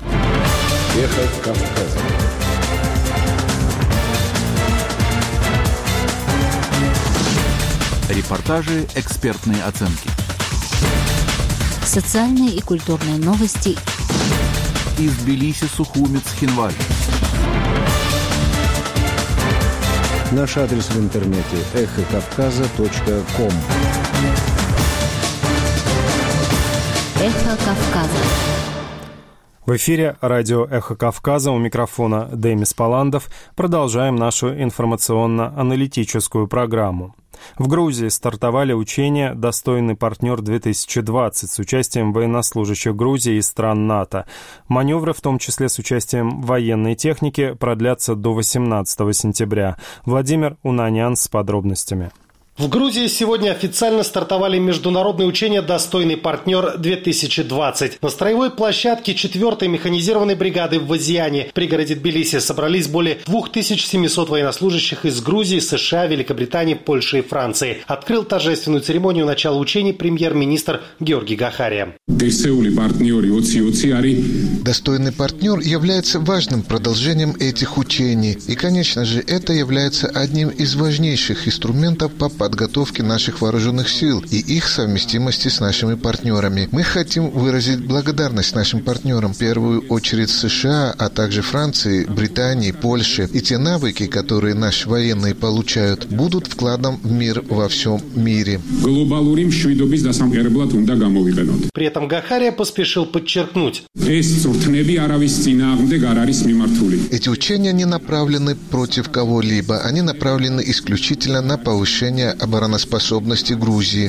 Эхо Кавказа. Репортажи, экспертные оценки. Социальные и культурные новости. Из Тбилиси, Сухуми, Цхинвали. Наш адрес в интернете эхо кавказа точка ком. Эхо Кавказа. В эфире радио «Эхо Кавказа», у микрофона Демис Паландов. Продолжаем нашу информационно-аналитическую программу. В Грузии стартовали учения «Достойный партнер-две тысячи двадцать» с участием военнослужащих Грузии и стран НАТО. Маневры, в том числе с участием военной техники, продлятся до восемнадцатого сентября. Владимир Унанян с подробностями. В Грузии сегодня официально стартовали международные учения «Достойный партнер-две тысячи двадцать». На строевой площадке четвёртой механизированной бригады в Вазиане, пригороде Тбилиси, собрались более две тысячи семьсот военнослужащих из Грузии, США, Великобритании, Польши и Франции. Открыл торжественную церемонию начала учений премьер-министр Георгий Гахария. «Достойный партнер» является важным продолжением этих учений. И, конечно же, это является одним из важнейших инструментов по подготовки наших вооруженных сил и их совместимости с нашими партнерами. Мы хотим выразить благодарность нашим партнерам, в первую очередь США, а также Франции, Британии, Польше. И те навыки, которые наши военные получают, будут вкладом в мир во всем мире. При этом Гахария поспешил подчеркнуть: эти учения не направлены против кого-либо, они направлены исключительно на повышение обороноспособности Грузии.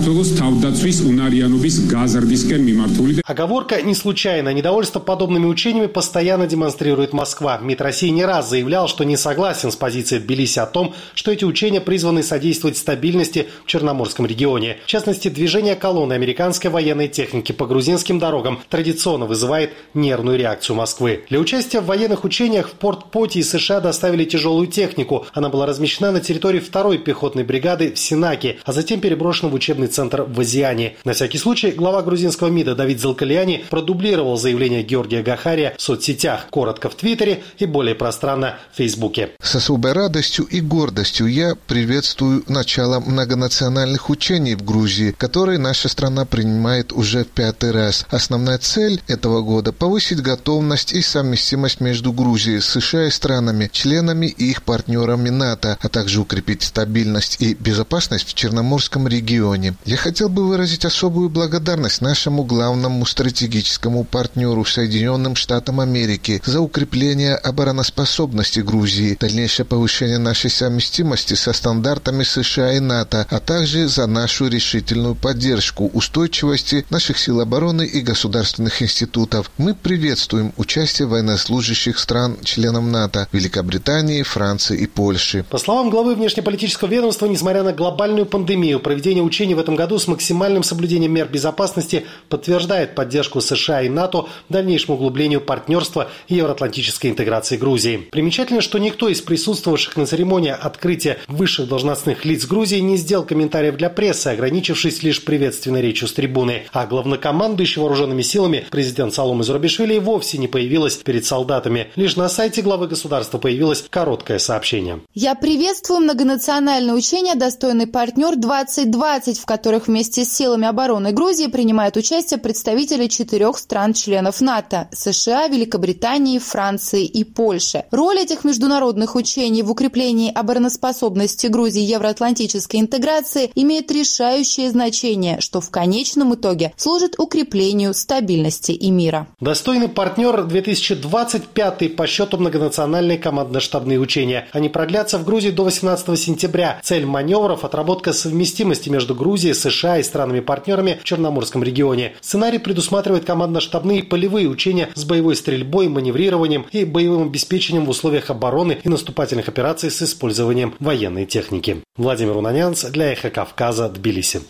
Оговорка не случайна. Недовольство подобными учениями постоянно демонстрирует Москва. МИД России не раз заявлял, что не согласен с позицией Тбилиси о том, что эти учения призваны содействовать стабильности в Черноморском регионе. В частности, движение колонны американской военной техники по грузинским дорогам традиционно вызывает нервную реакцию Москвы. Для участия в военных учениях в Порт-Поте из США доставили тяжелую технику. Она была размещена на территории второй пехотной бригады в Синаке, а затем переброшена в учебный центр в Вазиане. На всякий случай глава грузинского МИДа Давид Залкаляни продублировал заявление Георгия Гахария в соцсетях, коротко в Твиттере и более пространно в Фейсбуке. С особой радостью и гордостью я приветствую начало многонациональных учений в Грузии, которые наша страна принимает уже в пятый раз. Основная цель этого года – повысить готовность и совместимость между Грузией, США и странами, членами и их партнерами НАТО, а также укрепить стабильность и безопасность в Черноморском регионе. Я хотел бы выразить особую благодарность нашему главному стратегическому партнеру Соединенным Штатам Америки за укрепление обороноспособности Грузии, дальнейшее повышение нашей совместимости со стандартами США и НАТО, а также за нашу решительную поддержку устойчивости наших сил обороны и государственных институтов. Мы приветствуем участие военнослужащих стран-членов НАТО, Великобритании, Франции и Польши. По словам главы внешнеполитического ведомства, несмотря на глобальную пандемию, проведение учений в этом году с максимальным соблюдением мер безопасности подтверждает поддержку США и НАТО дальнейшему углублению партнерства и евроатлантической интеграции Грузии. Примечательно, что никто из присутствовавших на церемонии открытия высших должностных лиц Грузии не сделал комментариев для прессы, ограничившись лишь приветственной речью с трибуны. А главнокомандующий вооруженными силами президент Саломе Зурабишвили и вовсе не появилась перед солдатами. Лишь на сайте главы государства появилось короткое сообщение. Я приветствую многонациональные учения «Достойный партнер-двадцать двадцать», в которых вместе с силами обороны Грузии принимают участие представители четырех стран-членов НАТО – США, Великобритании, Франции и Польши. Роль этих международных учений в укреплении обороноспособности Грузии и евроатлантической интеграции имеет решающее значение, что в конечном итоге служит укреплению стабильности и мира. «Достойный партнер-две тысячи двадцать» пятый по счету многонациональные командно-штабные учения. Они продлятся в Грузии до восемнадцатого сентября. Цель маневров – отработка совместимости между Грузией, США и странами-партнерами в Черноморском регионе. Сценарий предусматривает командно-штабные и полевые учения с боевой стрельбой, маневрированием и боевым обеспечением в условиях обороны и наступательных операций с использованием военной техники. Владимир Унанянц для «Эхо Кавказа», Тбилиси.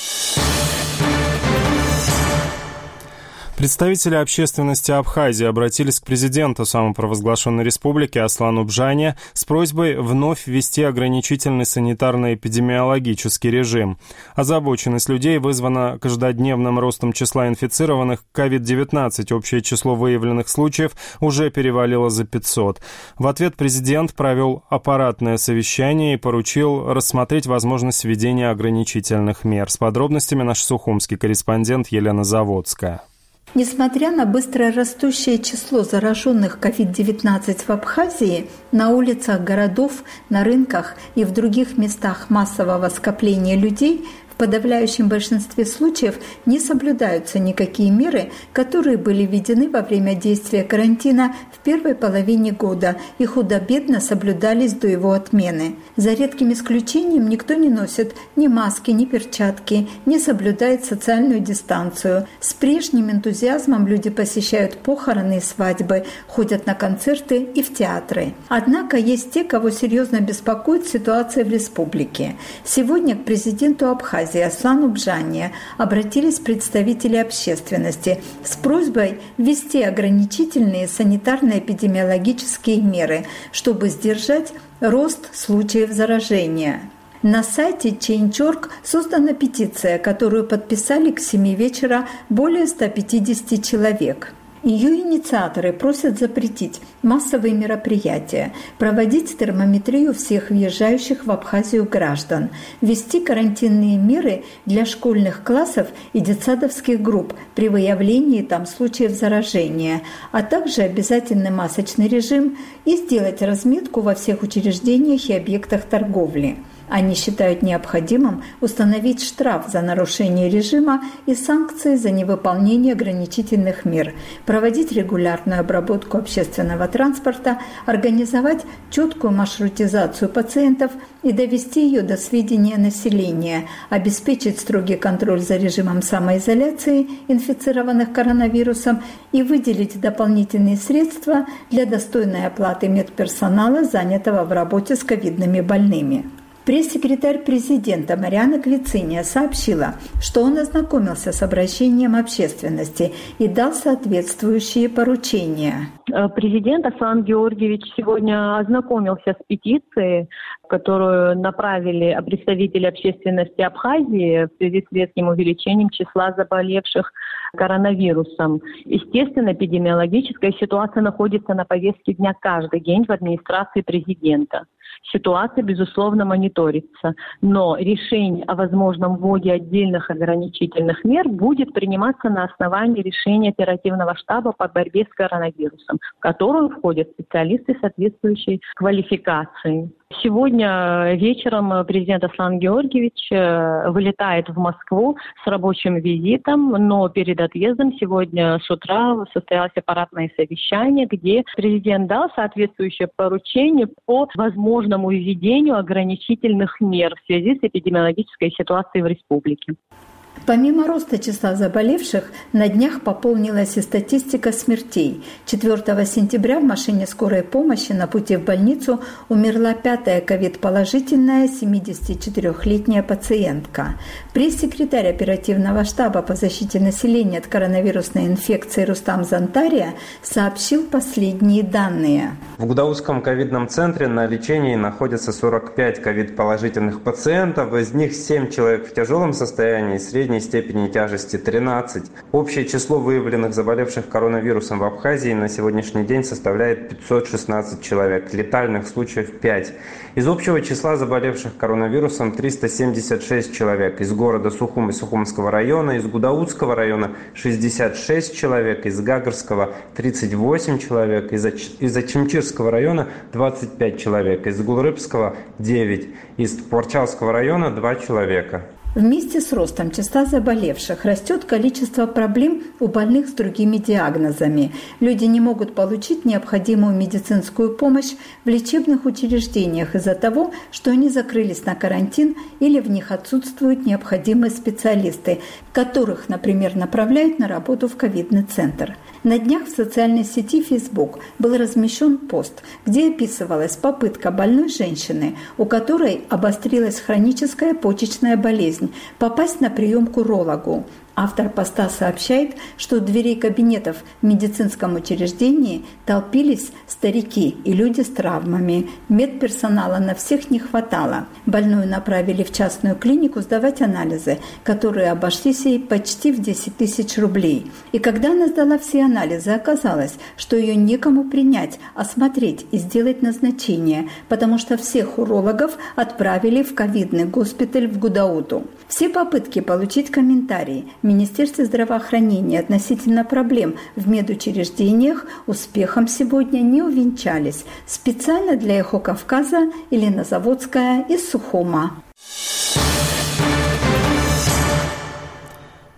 Представители общественности Абхазии обратились к президенту самопровозглашенной республики Аслану Бжане с просьбой вновь ввести ограничительный санитарно-эпидемиологический режим. Озабоченность людей вызвана каждодневным ростом числа инфицированных ковид девятнадцать. Общее число выявленных случаев уже перевалило за пятьсот. В ответ президент провел аппаратное совещание и поручил рассмотреть возможность введения ограничительных мер. С подробностями наш сухумский корреспондент Елена Заводская. Несмотря на быстро растущее число зараженных ковид девятнадцать в Абхазии, на улицах городов, на рынках и в других местах массового скопления людей в подавляющем большинстве случаев не соблюдаются никакие меры, которые были введены во время действия карантина в первой половине года и худо-бедно соблюдались до его отмены. За редким исключением никто не носит ни маски, ни перчатки, не соблюдает социальную дистанцию. С прежним энтузиазмом люди посещают похороны и свадьбы, ходят на концерты и в театры. Однако есть те, кого серьезно беспокоит ситуация в республике. Сегодня к президенту Абхазии Аслану Бжане обратились представители общественности с просьбой ввести ограничительные санитарно-эпидемиологические меры, чтобы сдержать рост случаев заражения. На сайте Change точка орг создана петиция, которую подписали к семи вечера более ста пятидесяти человек. Ее инициаторы просят запретить массовые мероприятия, проводить термометрию всех въезжающих в Абхазию граждан, ввести карантинные меры для школьных классов и детсадовских групп при выявлении там случаев заражения, а также обязательный масочный режим и сделать разметку во всех учреждениях и объектах торговли. Они считают необходимым установить штраф за нарушение режима и санкции за невыполнение ограничительных мер, проводить регулярную обработку общественного транспорта, организовать четкую маршрутизацию пациентов и довести ее до сведения населения, обеспечить строгий контроль за режимом самоизоляции инфицированных коронавирусом и выделить дополнительные средства для достойной оплаты медперсонала, занятого в работе с ковидными больными. Пресс-секретарь президента Мариана Квициния сообщила, что он ознакомился с обращением общественности и дал соответствующие поручения. Президент Аслан Георгиевич сегодня ознакомился с петицией, которую направили представители общественности Абхазии в связи с резким увеличением числа заболевших коронавирусом. Естественно, эпидемиологическая ситуация находится на повестке дня каждый день в администрации президента. Ситуация, безусловно, мониторится, но решение о возможном вводе отдельных ограничительных мер будет приниматься на основании решения оперативного штаба по борьбе с коронавирусом, в которую входят специалисты соответствующей квалификации. Сегодня вечером президент Аслан Георгиевич вылетает в Москву с рабочим визитом, но перед отъездом сегодня с утра состоялось аппаратное совещание, где президент дал соответствующее поручение по возможному введению ограничительных мер в связи с эпидемиологической ситуацией в республике. Помимо роста числа заболевших, на днях пополнилась и статистика смертей. четвёртого сентября в машине скорой помощи на пути в больницу умерла пятая ковид-положительная семидесятичетырёхлетняя пациентка. Пресс-секретарь оперативного штаба по защите населения от коронавирусной инфекции Рустам Зантария сообщил последние данные. В Гудаутском ковидном центре на лечении находятся сорок пять ковид-положительных пациентов, из них семь человек в тяжелом состоянии, средней степени тяжести тринадцать. Общее число выявленных заболевших коронавирусом в Абхазии на сегодняшний день составляет пятьсот шестнадцать человек, летальных случаев пять. Из общего числа заболевших коронавирусом триста семьдесят шесть человек, из города Сухум и Сухумского района, из Гудаутского района шестьдесят шесть человек, из Гагарского тридцать восемь человек, из, из Ачимчирского района двадцать пять человек, из Гулрыбского девять, из Порчалского района два человека. Вместе с ростом числа заболевших растет количество проблем у больных с другими диагнозами. Люди не могут получить необходимую медицинскую помощь в лечебных учреждениях из-за того, что они закрылись на карантин или в них отсутствуют необходимые специалисты, которых, например, направляют на работу в ковидный центр. На днях в социальной сети Facebook был размещен пост, где описывалась попытка больной женщины, у которой обострилась хроническая почечная болезнь, попасть на прием к урологу. Автор поста сообщает, что у дверей кабинетов в медицинском учреждении толпились старики и люди с травмами. Медперсонала на всех не хватало. Больную направили в частную клинику сдавать анализы, которые обошлись ей почти в десять тысяч рублей. И когда она сдала все анализы, оказалось, что ее некому принять, осмотреть и сделать назначение, потому что всех урологов отправили в ковидный госпиталь в Гудауту. Все попытки получить комментарии в Министерстве здравоохранения относительно проблем в медучреждениях успехом сегодня не увенчались. Специально для «Эхо Кавказа» Елена Заводская из Сухума.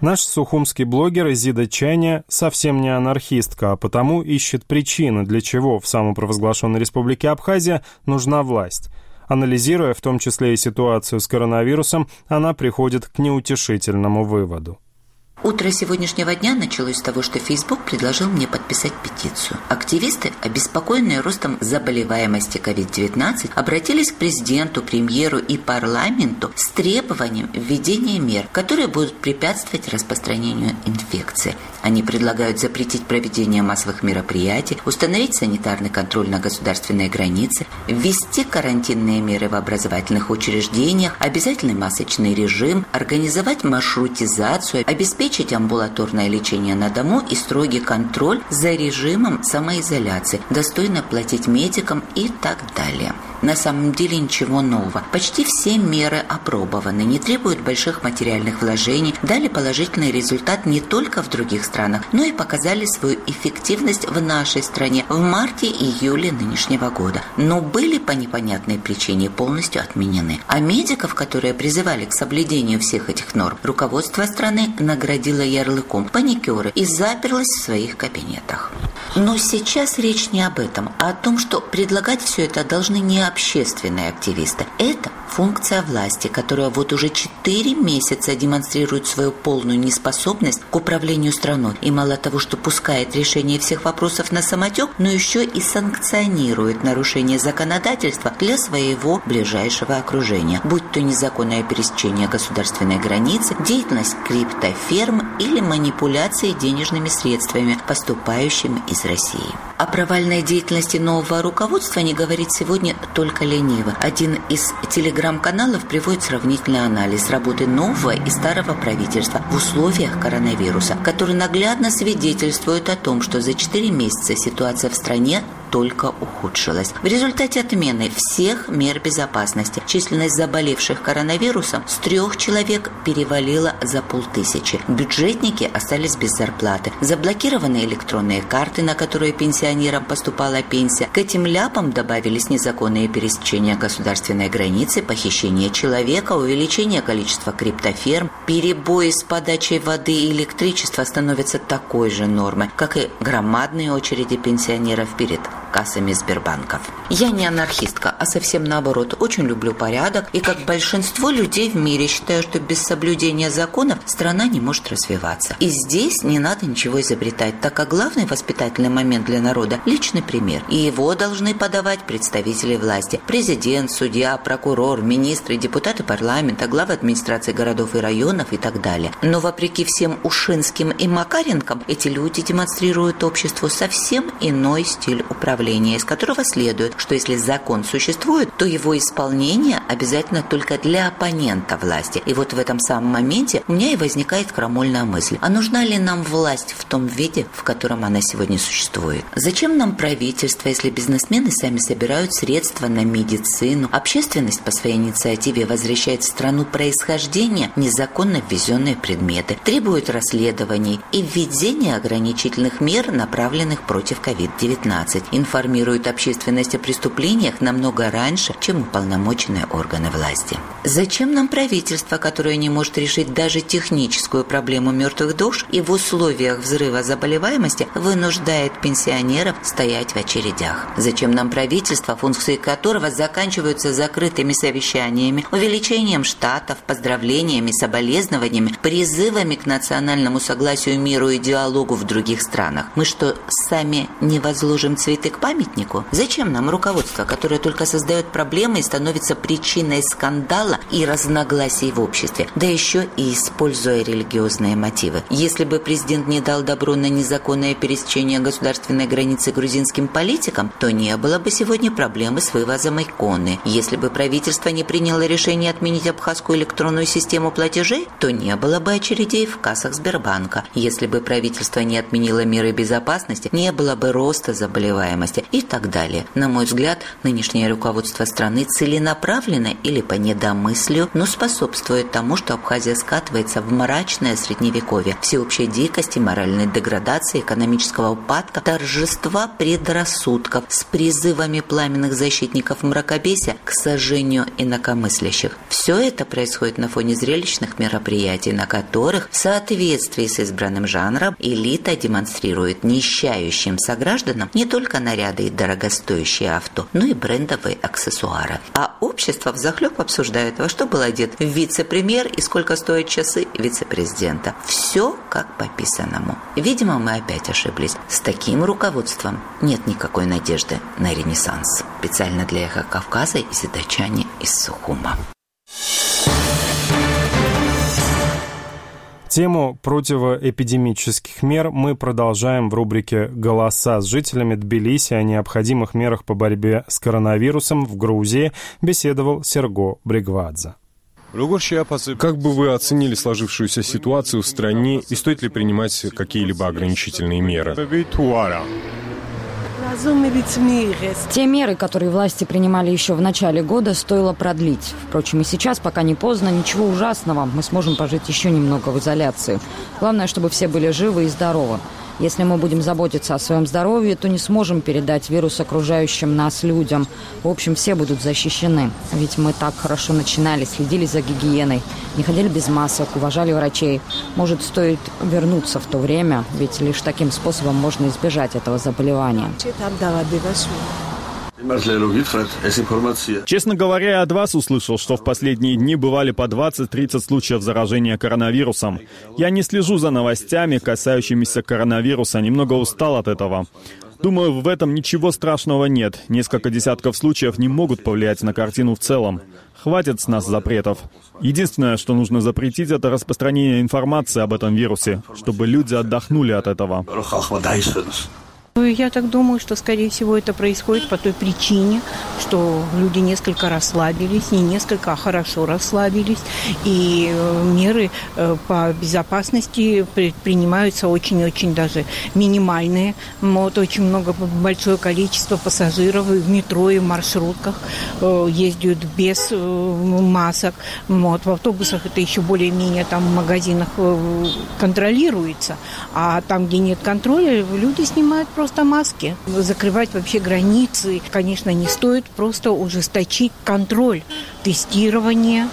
Наш сухумский блогер Изида Чаня совсем не анархистка, а потому ищет причины, для чего в самопровозглашенной республике Абхазия нужна власть. Анализируя в том числе и ситуацию с коронавирусом, она приходит к неутешительному выводу. Утро сегодняшнего дня началось с того, что Facebook предложил мне подписать петицию. Активисты, обеспокоенные ростом заболеваемости ковид девятнадцать, обратились к президенту, премьеру и парламенту с требованием введения мер, которые будут препятствовать распространению инфекции. Они предлагают запретить проведение массовых мероприятий, установить санитарный контроль на государственной границе, ввести карантинные меры в образовательных учреждениях, обязательный масочный режим, организовать маршрутизацию, обеспечить амбулаторное лечение на дому и строгий контроль за режимом самоизоляции, достойно платить медикам и так далее. На самом деле ничего нового. Почти все меры опробованы, не требуют больших материальных вложений, дали положительный результат не только в других странах, но и показали свою эффективность в нашей стране в марте-июле нынешнего года. Но были по непонятной причине полностью отменены. А медиков, которые призывали к соблюдению всех этих норм, руководство страны наградило ярлыком паникеры и заперлось в своих кабинетах. Но сейчас речь не об этом, а о том, что предлагать все это должны не общественные активисты. Это функция власти, которая вот уже четыре месяца демонстрирует свою полную неспособность к управлению страной. И мало того, что пускает решение всех вопросов на самотек, но еще и санкционирует нарушение законодательства для своего ближайшего окружения, будь то незаконное пересечение государственной границы, деятельность криптоферм или манипуляции денежными средствами, поступающими из России. О провальной деятельности нового руководства не говорит сегодня только лениво. Один из телеграм-каналов приводит сравнительный анализ работы нового и старого правительства в условиях коронавируса, который наглядно свидетельствует о том, что за четыре месяца ситуация в стране только ухудшилась. В результате отмены всех мер безопасности численность заболевших коронавирусом с трех человек перевалила за полтысячи. Бюджетники остались без зарплаты. Заблокированы электронные карты, на которые пенсионерам поступала пенсия. К этим ляпам добавились незаконные пересечения государственной границы, похищение человека, увеличение количества криптоферм, перебои с подачей воды и электричества становятся такой же нормой, как и громадные очереди пенсионеров перед кассами Сбербанков. Я не анархистка, а совсем наоборот. Очень люблю порядок и, как большинство людей в мире, считаю, что без соблюдения законов страна не может развиваться. И здесь не надо ничего изобретать, так как главный воспитательный момент для народа – личный пример. И его должны подавать представители власти. Президент, судья, прокурор, министры, депутаты парламента, главы администрации городов и районов и так далее. Но вопреки всем Ушинским и Макаренкам, эти люди демонстрируют обществу совсем иной стиль управления, из которого следует, что если закон существует, то его исполнение обязательно только для оппонента власти. И вот в этом самом моменте у меня и возникает крамольная мысль. А нужна ли нам власть в том виде, в котором она сегодня существует? Зачем нам правительство, если бизнесмены сами собирают средства на медицину? Общественность по своей инициативе возвращает в страну происхождения незаконно ввезенные предметы, требует расследований и введения ограничительных мер, направленных против ковид девятнадцать. Информирует общественность о преступлениях намного раньше, чем уполномоченные органы власти. Зачем нам правительство, которое не может решить даже техническую проблему мертвых душ и в условиях взрыва заболеваемости вынуждает пенсионеров стоять в очередях? Зачем нам правительство, функции которого заканчиваются закрытыми совещаниями, увеличением штатов, поздравлениями, соболезнованиями, призывами к национальному согласию, миру и диалогу в других странах? Мы что, сами не возложим цветы к памятнику? Зачем нам руководство, которое только создает проблемы и становится причиной скандала и разногласий в обществе, да еще и используя религиозные мотивы? Если бы президент не дал добро на незаконное пересечение государственной границы грузинским политикам, то не было бы сегодня проблемы с вывозом иконы. Если бы правительство не приняло решение отменить абхазскую электронную систему платежей, то не было бы очередей в кассах Сбербанка. Если бы правительство не отменило меры безопасности, не было бы роста заболеваемости, безопасности и так далее. На мой взгляд, нынешнее руководство страны целенаправленно или по недомыслию, но способствует тому, что Абхазия скатывается в мрачное средневековье, всеобщей дикости, моральной деградации, экономического упадка, торжества предрассудков с призывами пламенных защитников мракобесия к сожжению инакомыслящих. Все это происходит на фоне зрелищных мероприятий, на которых в соответствии с избранным жанром элита демонстрирует нищающим согражданам не только наряды и дорогостоящие авто, но и брендовые аксессуары. А общество взахлеб обсуждает, во что был одет вице-премьер и сколько стоят часы вице-президента. Все как по писанному. Видимо, мы опять ошиблись. С таким руководством нет никакой надежды на ренессанс. Специально для «Эхо Кавказа» из Дачани из Сухума. Тему противоэпидемических мер мы продолжаем в рубрике «Голоса». С жителями Тбилиси о необходимых мерах по борьбе с коронавирусом в Грузии беседовал Серго Бригвадзе. Как бы вы оценили сложившуюся ситуацию в стране и стоит ли принимать какие-либо ограничительные меры? Те меры, которые власти принимали еще в начале года, стоило продлить. Впрочем, и сейчас, пока не поздно, ничего ужасного. Мы сможем пожить еще немного в изоляции. Главное, чтобы все были живы и здоровы. Если мы будем заботиться о своем здоровье, то не сможем передать вирус окружающим нас людям. В общем, все будут защищены. Ведь мы так хорошо начинали, следили за гигиеной, не ходили без масок, уважали врачей. Может, стоит вернуться в то время, ведь лишь таким способом можно избежать этого заболевания. Честно говоря, я от вас услышал, что в последние дни бывали по двадцать-тридцать случаев заражения коронавирусом. Я не слежу за новостями, касающимися коронавируса, немного устал от этого. Думаю, в этом ничего страшного нет. Несколько десятков случаев не могут повлиять на картину в целом. Хватит с нас запретов. Единственное, что нужно запретить, это распространение информации об этом вирусе, чтобы люди отдохнули от этого. Я так думаю, что, скорее всего, это происходит по той причине, что люди несколько расслабились, не несколько, а хорошо расслабились, и меры по безопасности предпринимаются очень-очень даже минимальные. Вот очень много, большое количество пассажиров в метро и в маршрутках ездят без масок. Вот, в автобусах это еще более-менее там в магазинах контролируется, а там, где нет контроля, люди снимают просто маски. Закрывать вообще границы, конечно, не стоит, просто ужесточить контроль, тестирование.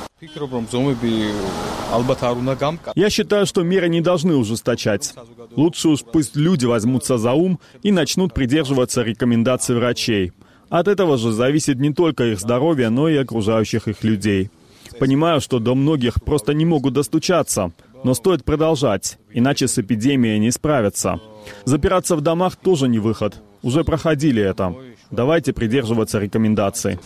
Я считаю, что меры не должны ужесточать. Лучше уж пусть люди возьмутся за ум и начнут придерживаться рекомендаций врачей. От этого же зависит не только их здоровье, но и окружающих их людей. Понимаю, что до многих просто не могут достучаться, но стоит продолжать, иначе с эпидемией не справятся. Запираться в домах тоже не выход. Уже проходили это. Давайте придерживаться рекомендаций.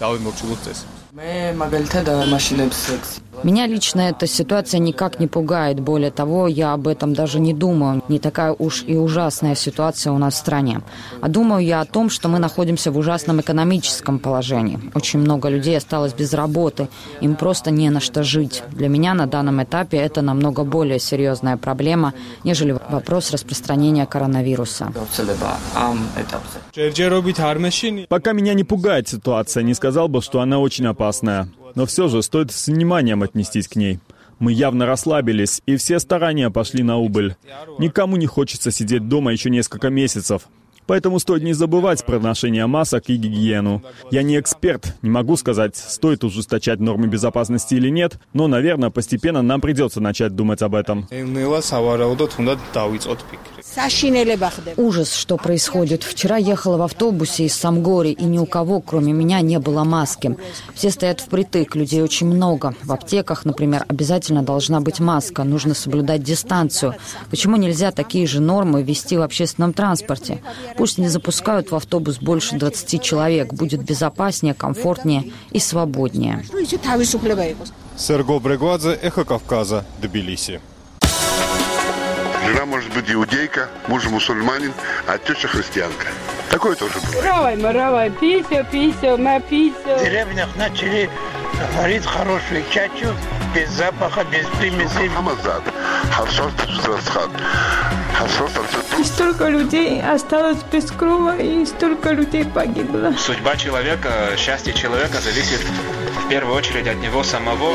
Меня лично эта ситуация никак не пугает. Более того, я об этом даже не думаю. Не такая уж и ужасная ситуация у нас в стране. А думаю я о том, что мы находимся в ужасном экономическом положении. Очень много людей осталось без работы. Им просто не на что жить. Для меня на данном этапе это намного более серьезная проблема, нежели вопрос распространения коронавируса. Пока меня не пугает ситуация, не сказал бы, что она очень опасная. Но все же стоит с вниманием отнестись к ней. Мы явно расслабились, и все старания пошли на убыль. Никому не хочется сидеть дома еще несколько месяцев. Поэтому стоит не забывать про ношение масок и гигиену. Я не эксперт, не могу сказать, стоит ужесточать нормы безопасности или нет, но, наверное, постепенно нам придется начать думать об этом. Ужас, что происходит. Вчера ехала в автобусе из Самгори, и ни у кого, кроме меня, не было маски. Все стоят впритык, людей очень много. В аптеках, например, обязательно должна быть маска, нужно соблюдать дистанцию. Почему нельзя такие же нормы ввести в общественном транспорте? Пусть не запускают в автобус больше двадцати человек. Будет безопаснее, комфортнее и свободнее. Серго Бригвадзе, Эхо Кавказа, Тбилиси. Жена может быть иудейка, муж мусульманин, а теща христианка. Такое тоже бывает. Равай, маравай, пися, пися, на пися. В деревнях начали варить хорошую чачу, без запаха, без примесей. Хамазад, харшос, таршусрасхан. Харшос, таршус, И столько людей осталось без крова, и столько людей погибло. Судьба человека, счастье человека зависит в первую очередь от него самого.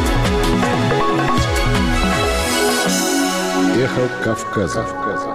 Эхо Кавказа.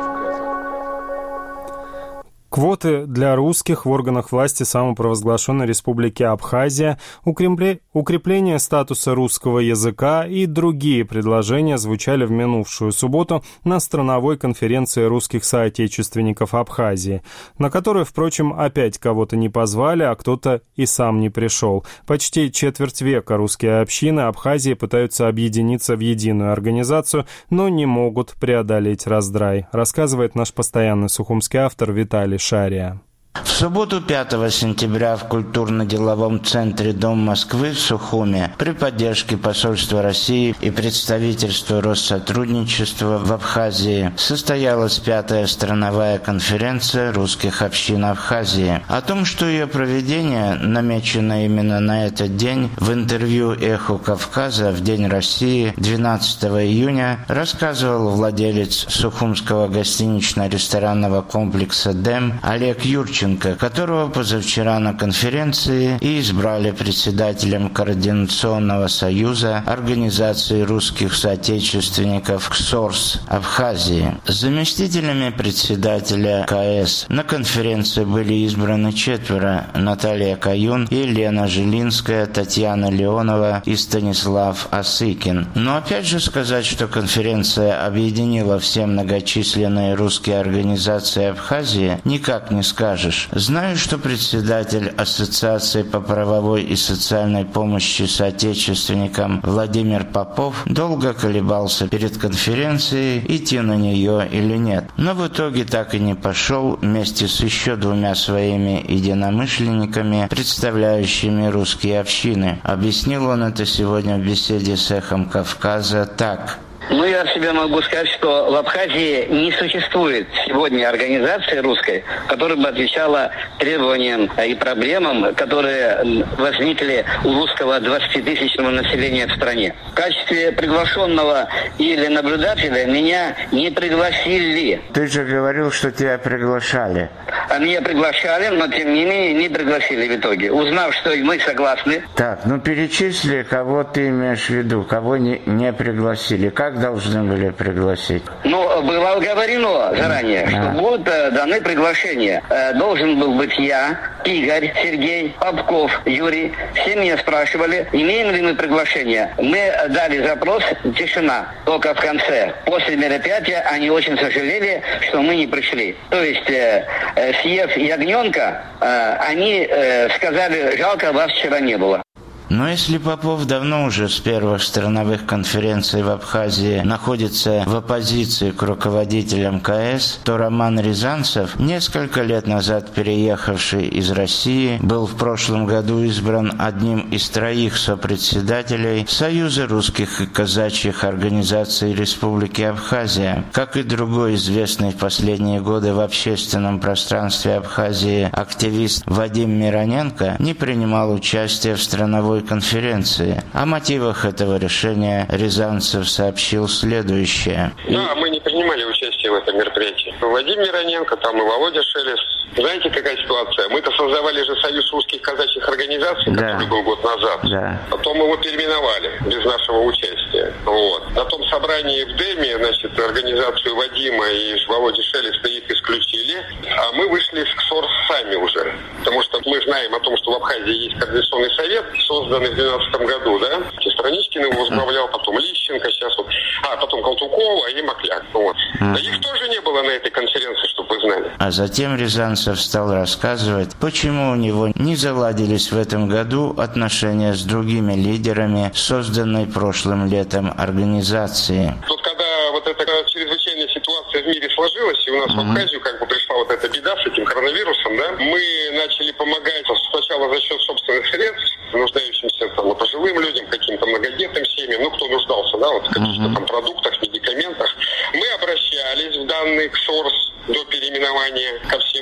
Квоты для русских в органах власти самопровозглашенной Республики Абхазия, укрепление статуса русского языка и другие предложения звучали в минувшую субботу на страновой конференции русских соотечественников Абхазии, на которую, впрочем, опять кого-то не позвали, а кто-то и сам не пришел. Почти четверть века русские общины Абхазии пытаются объединиться в единую организацию, но не могут преодолеть раздрай, рассказывает наш постоянный сухумский автор Виталий Шария. В субботу пятого сентября в культурно-деловом центре Дом Москвы в Сухуме при поддержке посольства России и представительства Россотрудничества в Абхазии состоялась пятая страновая конференция русских общин Абхазии. О том, что ее проведение намечено именно на этот день, в интервью «Эху Кавказа» в День России двенадцатого июня рассказывал владелец Сухумского гостинично-ресторанного комплекса «Дэм» Олег Юрченко, которого позавчера на конференции и избрали председателем Координационного союза Организации русских соотечественников КСОРС Абхазии. Заместителями председателя КС на конференции были избраны четверо: Наталья Каюн, Елена Жилинская, Татьяна Леонова и Станислав Осыкин. Но опять же сказать, что конференция объединила все многочисленные русские организации Абхазии, никак не скажешь. Знаю, что председатель Ассоциации по правовой и социальной помощи соотечественникам Владимир Попов долго колебался перед конференцией, идти на нее или нет. Но в итоге так и не пошел вместе с еще двумя своими единомышленниками, представляющими русские общины. Объяснил он это сегодня в беседе с «Эхом Кавказа» так. Ну, я от себя могу сказать, что в Абхазии не существует сегодня организации русской, которая бы отвечала требованиям и проблемам, которые возникли у русского двадцатитысячного населения в стране. В качестве приглашенного или наблюдателя меня не пригласили. Ты же говорил, что тебя приглашали. А меня приглашали, но тем не менее не пригласили в итоге. Узнав, что мы согласны. Так, ну перечисли, кого ты имеешь в виду, кого не, не пригласили. Как должны были пригласить? Ну, было оговорено заранее, а. что будут э, даны приглашения. Э, должен был быть я, Игорь, Сергей, Попков, Юрий. Все меня спрашивали, имеем ли мы приглашение. Мы дали запрос, тишина. Только в конце, после мероприятия, они очень сожалели, что мы не пришли. То есть, э, э, съев ягненка, э, они э, сказали, жалко, вас вчера не было. Но если Попов давно уже с первых страновых конференций в Абхазии находится в оппозиции к руководителям КС, то Роман Рязанцев, несколько лет назад переехавший из России, был в прошлом году избран одним из троих сопредседателей Союза русских и казачьих организаций Республики Абхазия. Как и другой известный в последние годы в общественном пространстве Абхазии активист Вадим Мироненко, не принимал участия в страновой конференции. О мотивах этого решения Рязанцев сообщил следующее. Да, мы не принимали участие в этом мероприятии. Владимир Мироненко, там и Володя Шелест. Знаете, какая ситуация? Мы-то создавали же Союз русских казачьих организаций, да. который был год назад. Да. Потом его переименовали без нашего участия. Вот. На том собрании в Дэме, значит, организацию Вадима и Володи Шелеста их исключили, а мы вышли с КСОРС сами уже. Потому что мы знаем о том, что в Абхазии есть Координационный совет, созданный в две тысячи двенадцатом году, да? Страничкин его возглавлял, потом Лищенко, сейчас вот, а потом Колтукова и Макляк. Вот. Да их тоже не было на этой конференции, чтобы вы знали. А затем Рязанцев стал рассказывать, почему у него не заладились в этом году отношения с другими лидерами созданной прошлым летом организации. Тут когда вот эта чрезвычайная ситуация в мире сложилась, и у нас uh-huh. в Абхазию как бы пришла вот эта беда с этим коронавирусом, да, мы начали помогать сначала за счет собственных средств, нуждающимся там пожилым людям, каким-то многодетным семьям, ну кто нуждался, да, вот в каких-то uh-huh. там продуктах, медикаментах. Мы обращались в данный КСОРС до переименования ко всем этим членам.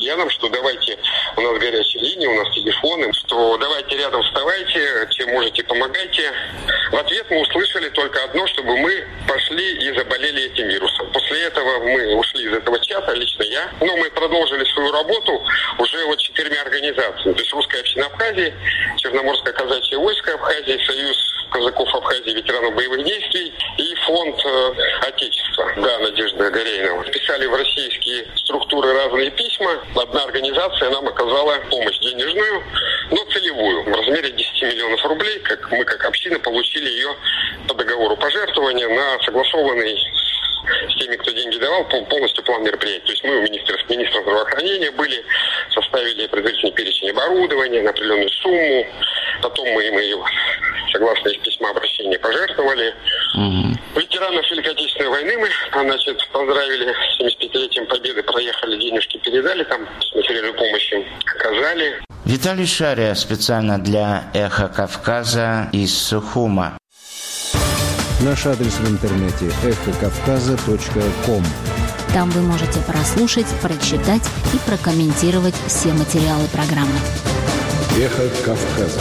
россиянам, что давайте, у нас горячие линии, у нас телефоны, что давайте рядом вставайте, чем можете, помогайте. В ответ мы услышали только одно, чтобы мы пошли и заболели этим вирусом. После этого мы ушли из этого чата, лично я. Но мы продолжили свою работу уже вот четырьмя организациями. То есть Русская община Абхазии, Черноморское казачье войско Абхазии, Союз казаков Абхазии, ветеранов боевых действий и фонд э, Отечества. Да, Надежда Горейнова. Писали в российские структуры разные письма. Одна организация нам оказала помощь денежную, но целевую, в размере десять миллионов рублей. Как мы, как община, получили ее по договору пожертвования на согласованный с теми, кто деньги давал, полностью план мероприятий. То есть мы у министра, министра здравоохранения были, составили предварительный перечень оборудования на определенную сумму. Потом мы, мы ее, согласно их письма обращения, пожертвовали. Mm-hmm. Ветеранов Великой Отечественной войны мы, значит, поздравили с семидесятипятилетием Победы, проехали, денежки передали, там материальную помощь им оказали. Виталий Шария специально для «Эхо Кавказа» из Сухума. Наш адрес в интернете эхо кавказа точка ком. Там вы можете прослушать, прочитать и прокомментировать все материалы программы. «Эхо Кавказа».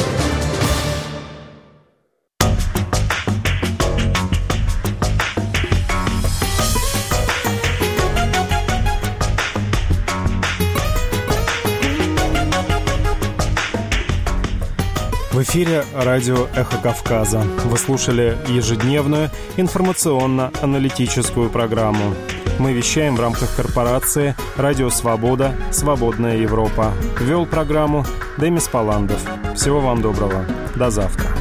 В эфире радио «Эхо Кавказа». Вы слушали ежедневную информационно-аналитическую программу. Мы вещаем в рамках корпорации «Радио Свобода. Свободная Европа». Вел программу Демис Паландов. Всего вам доброго. До завтра.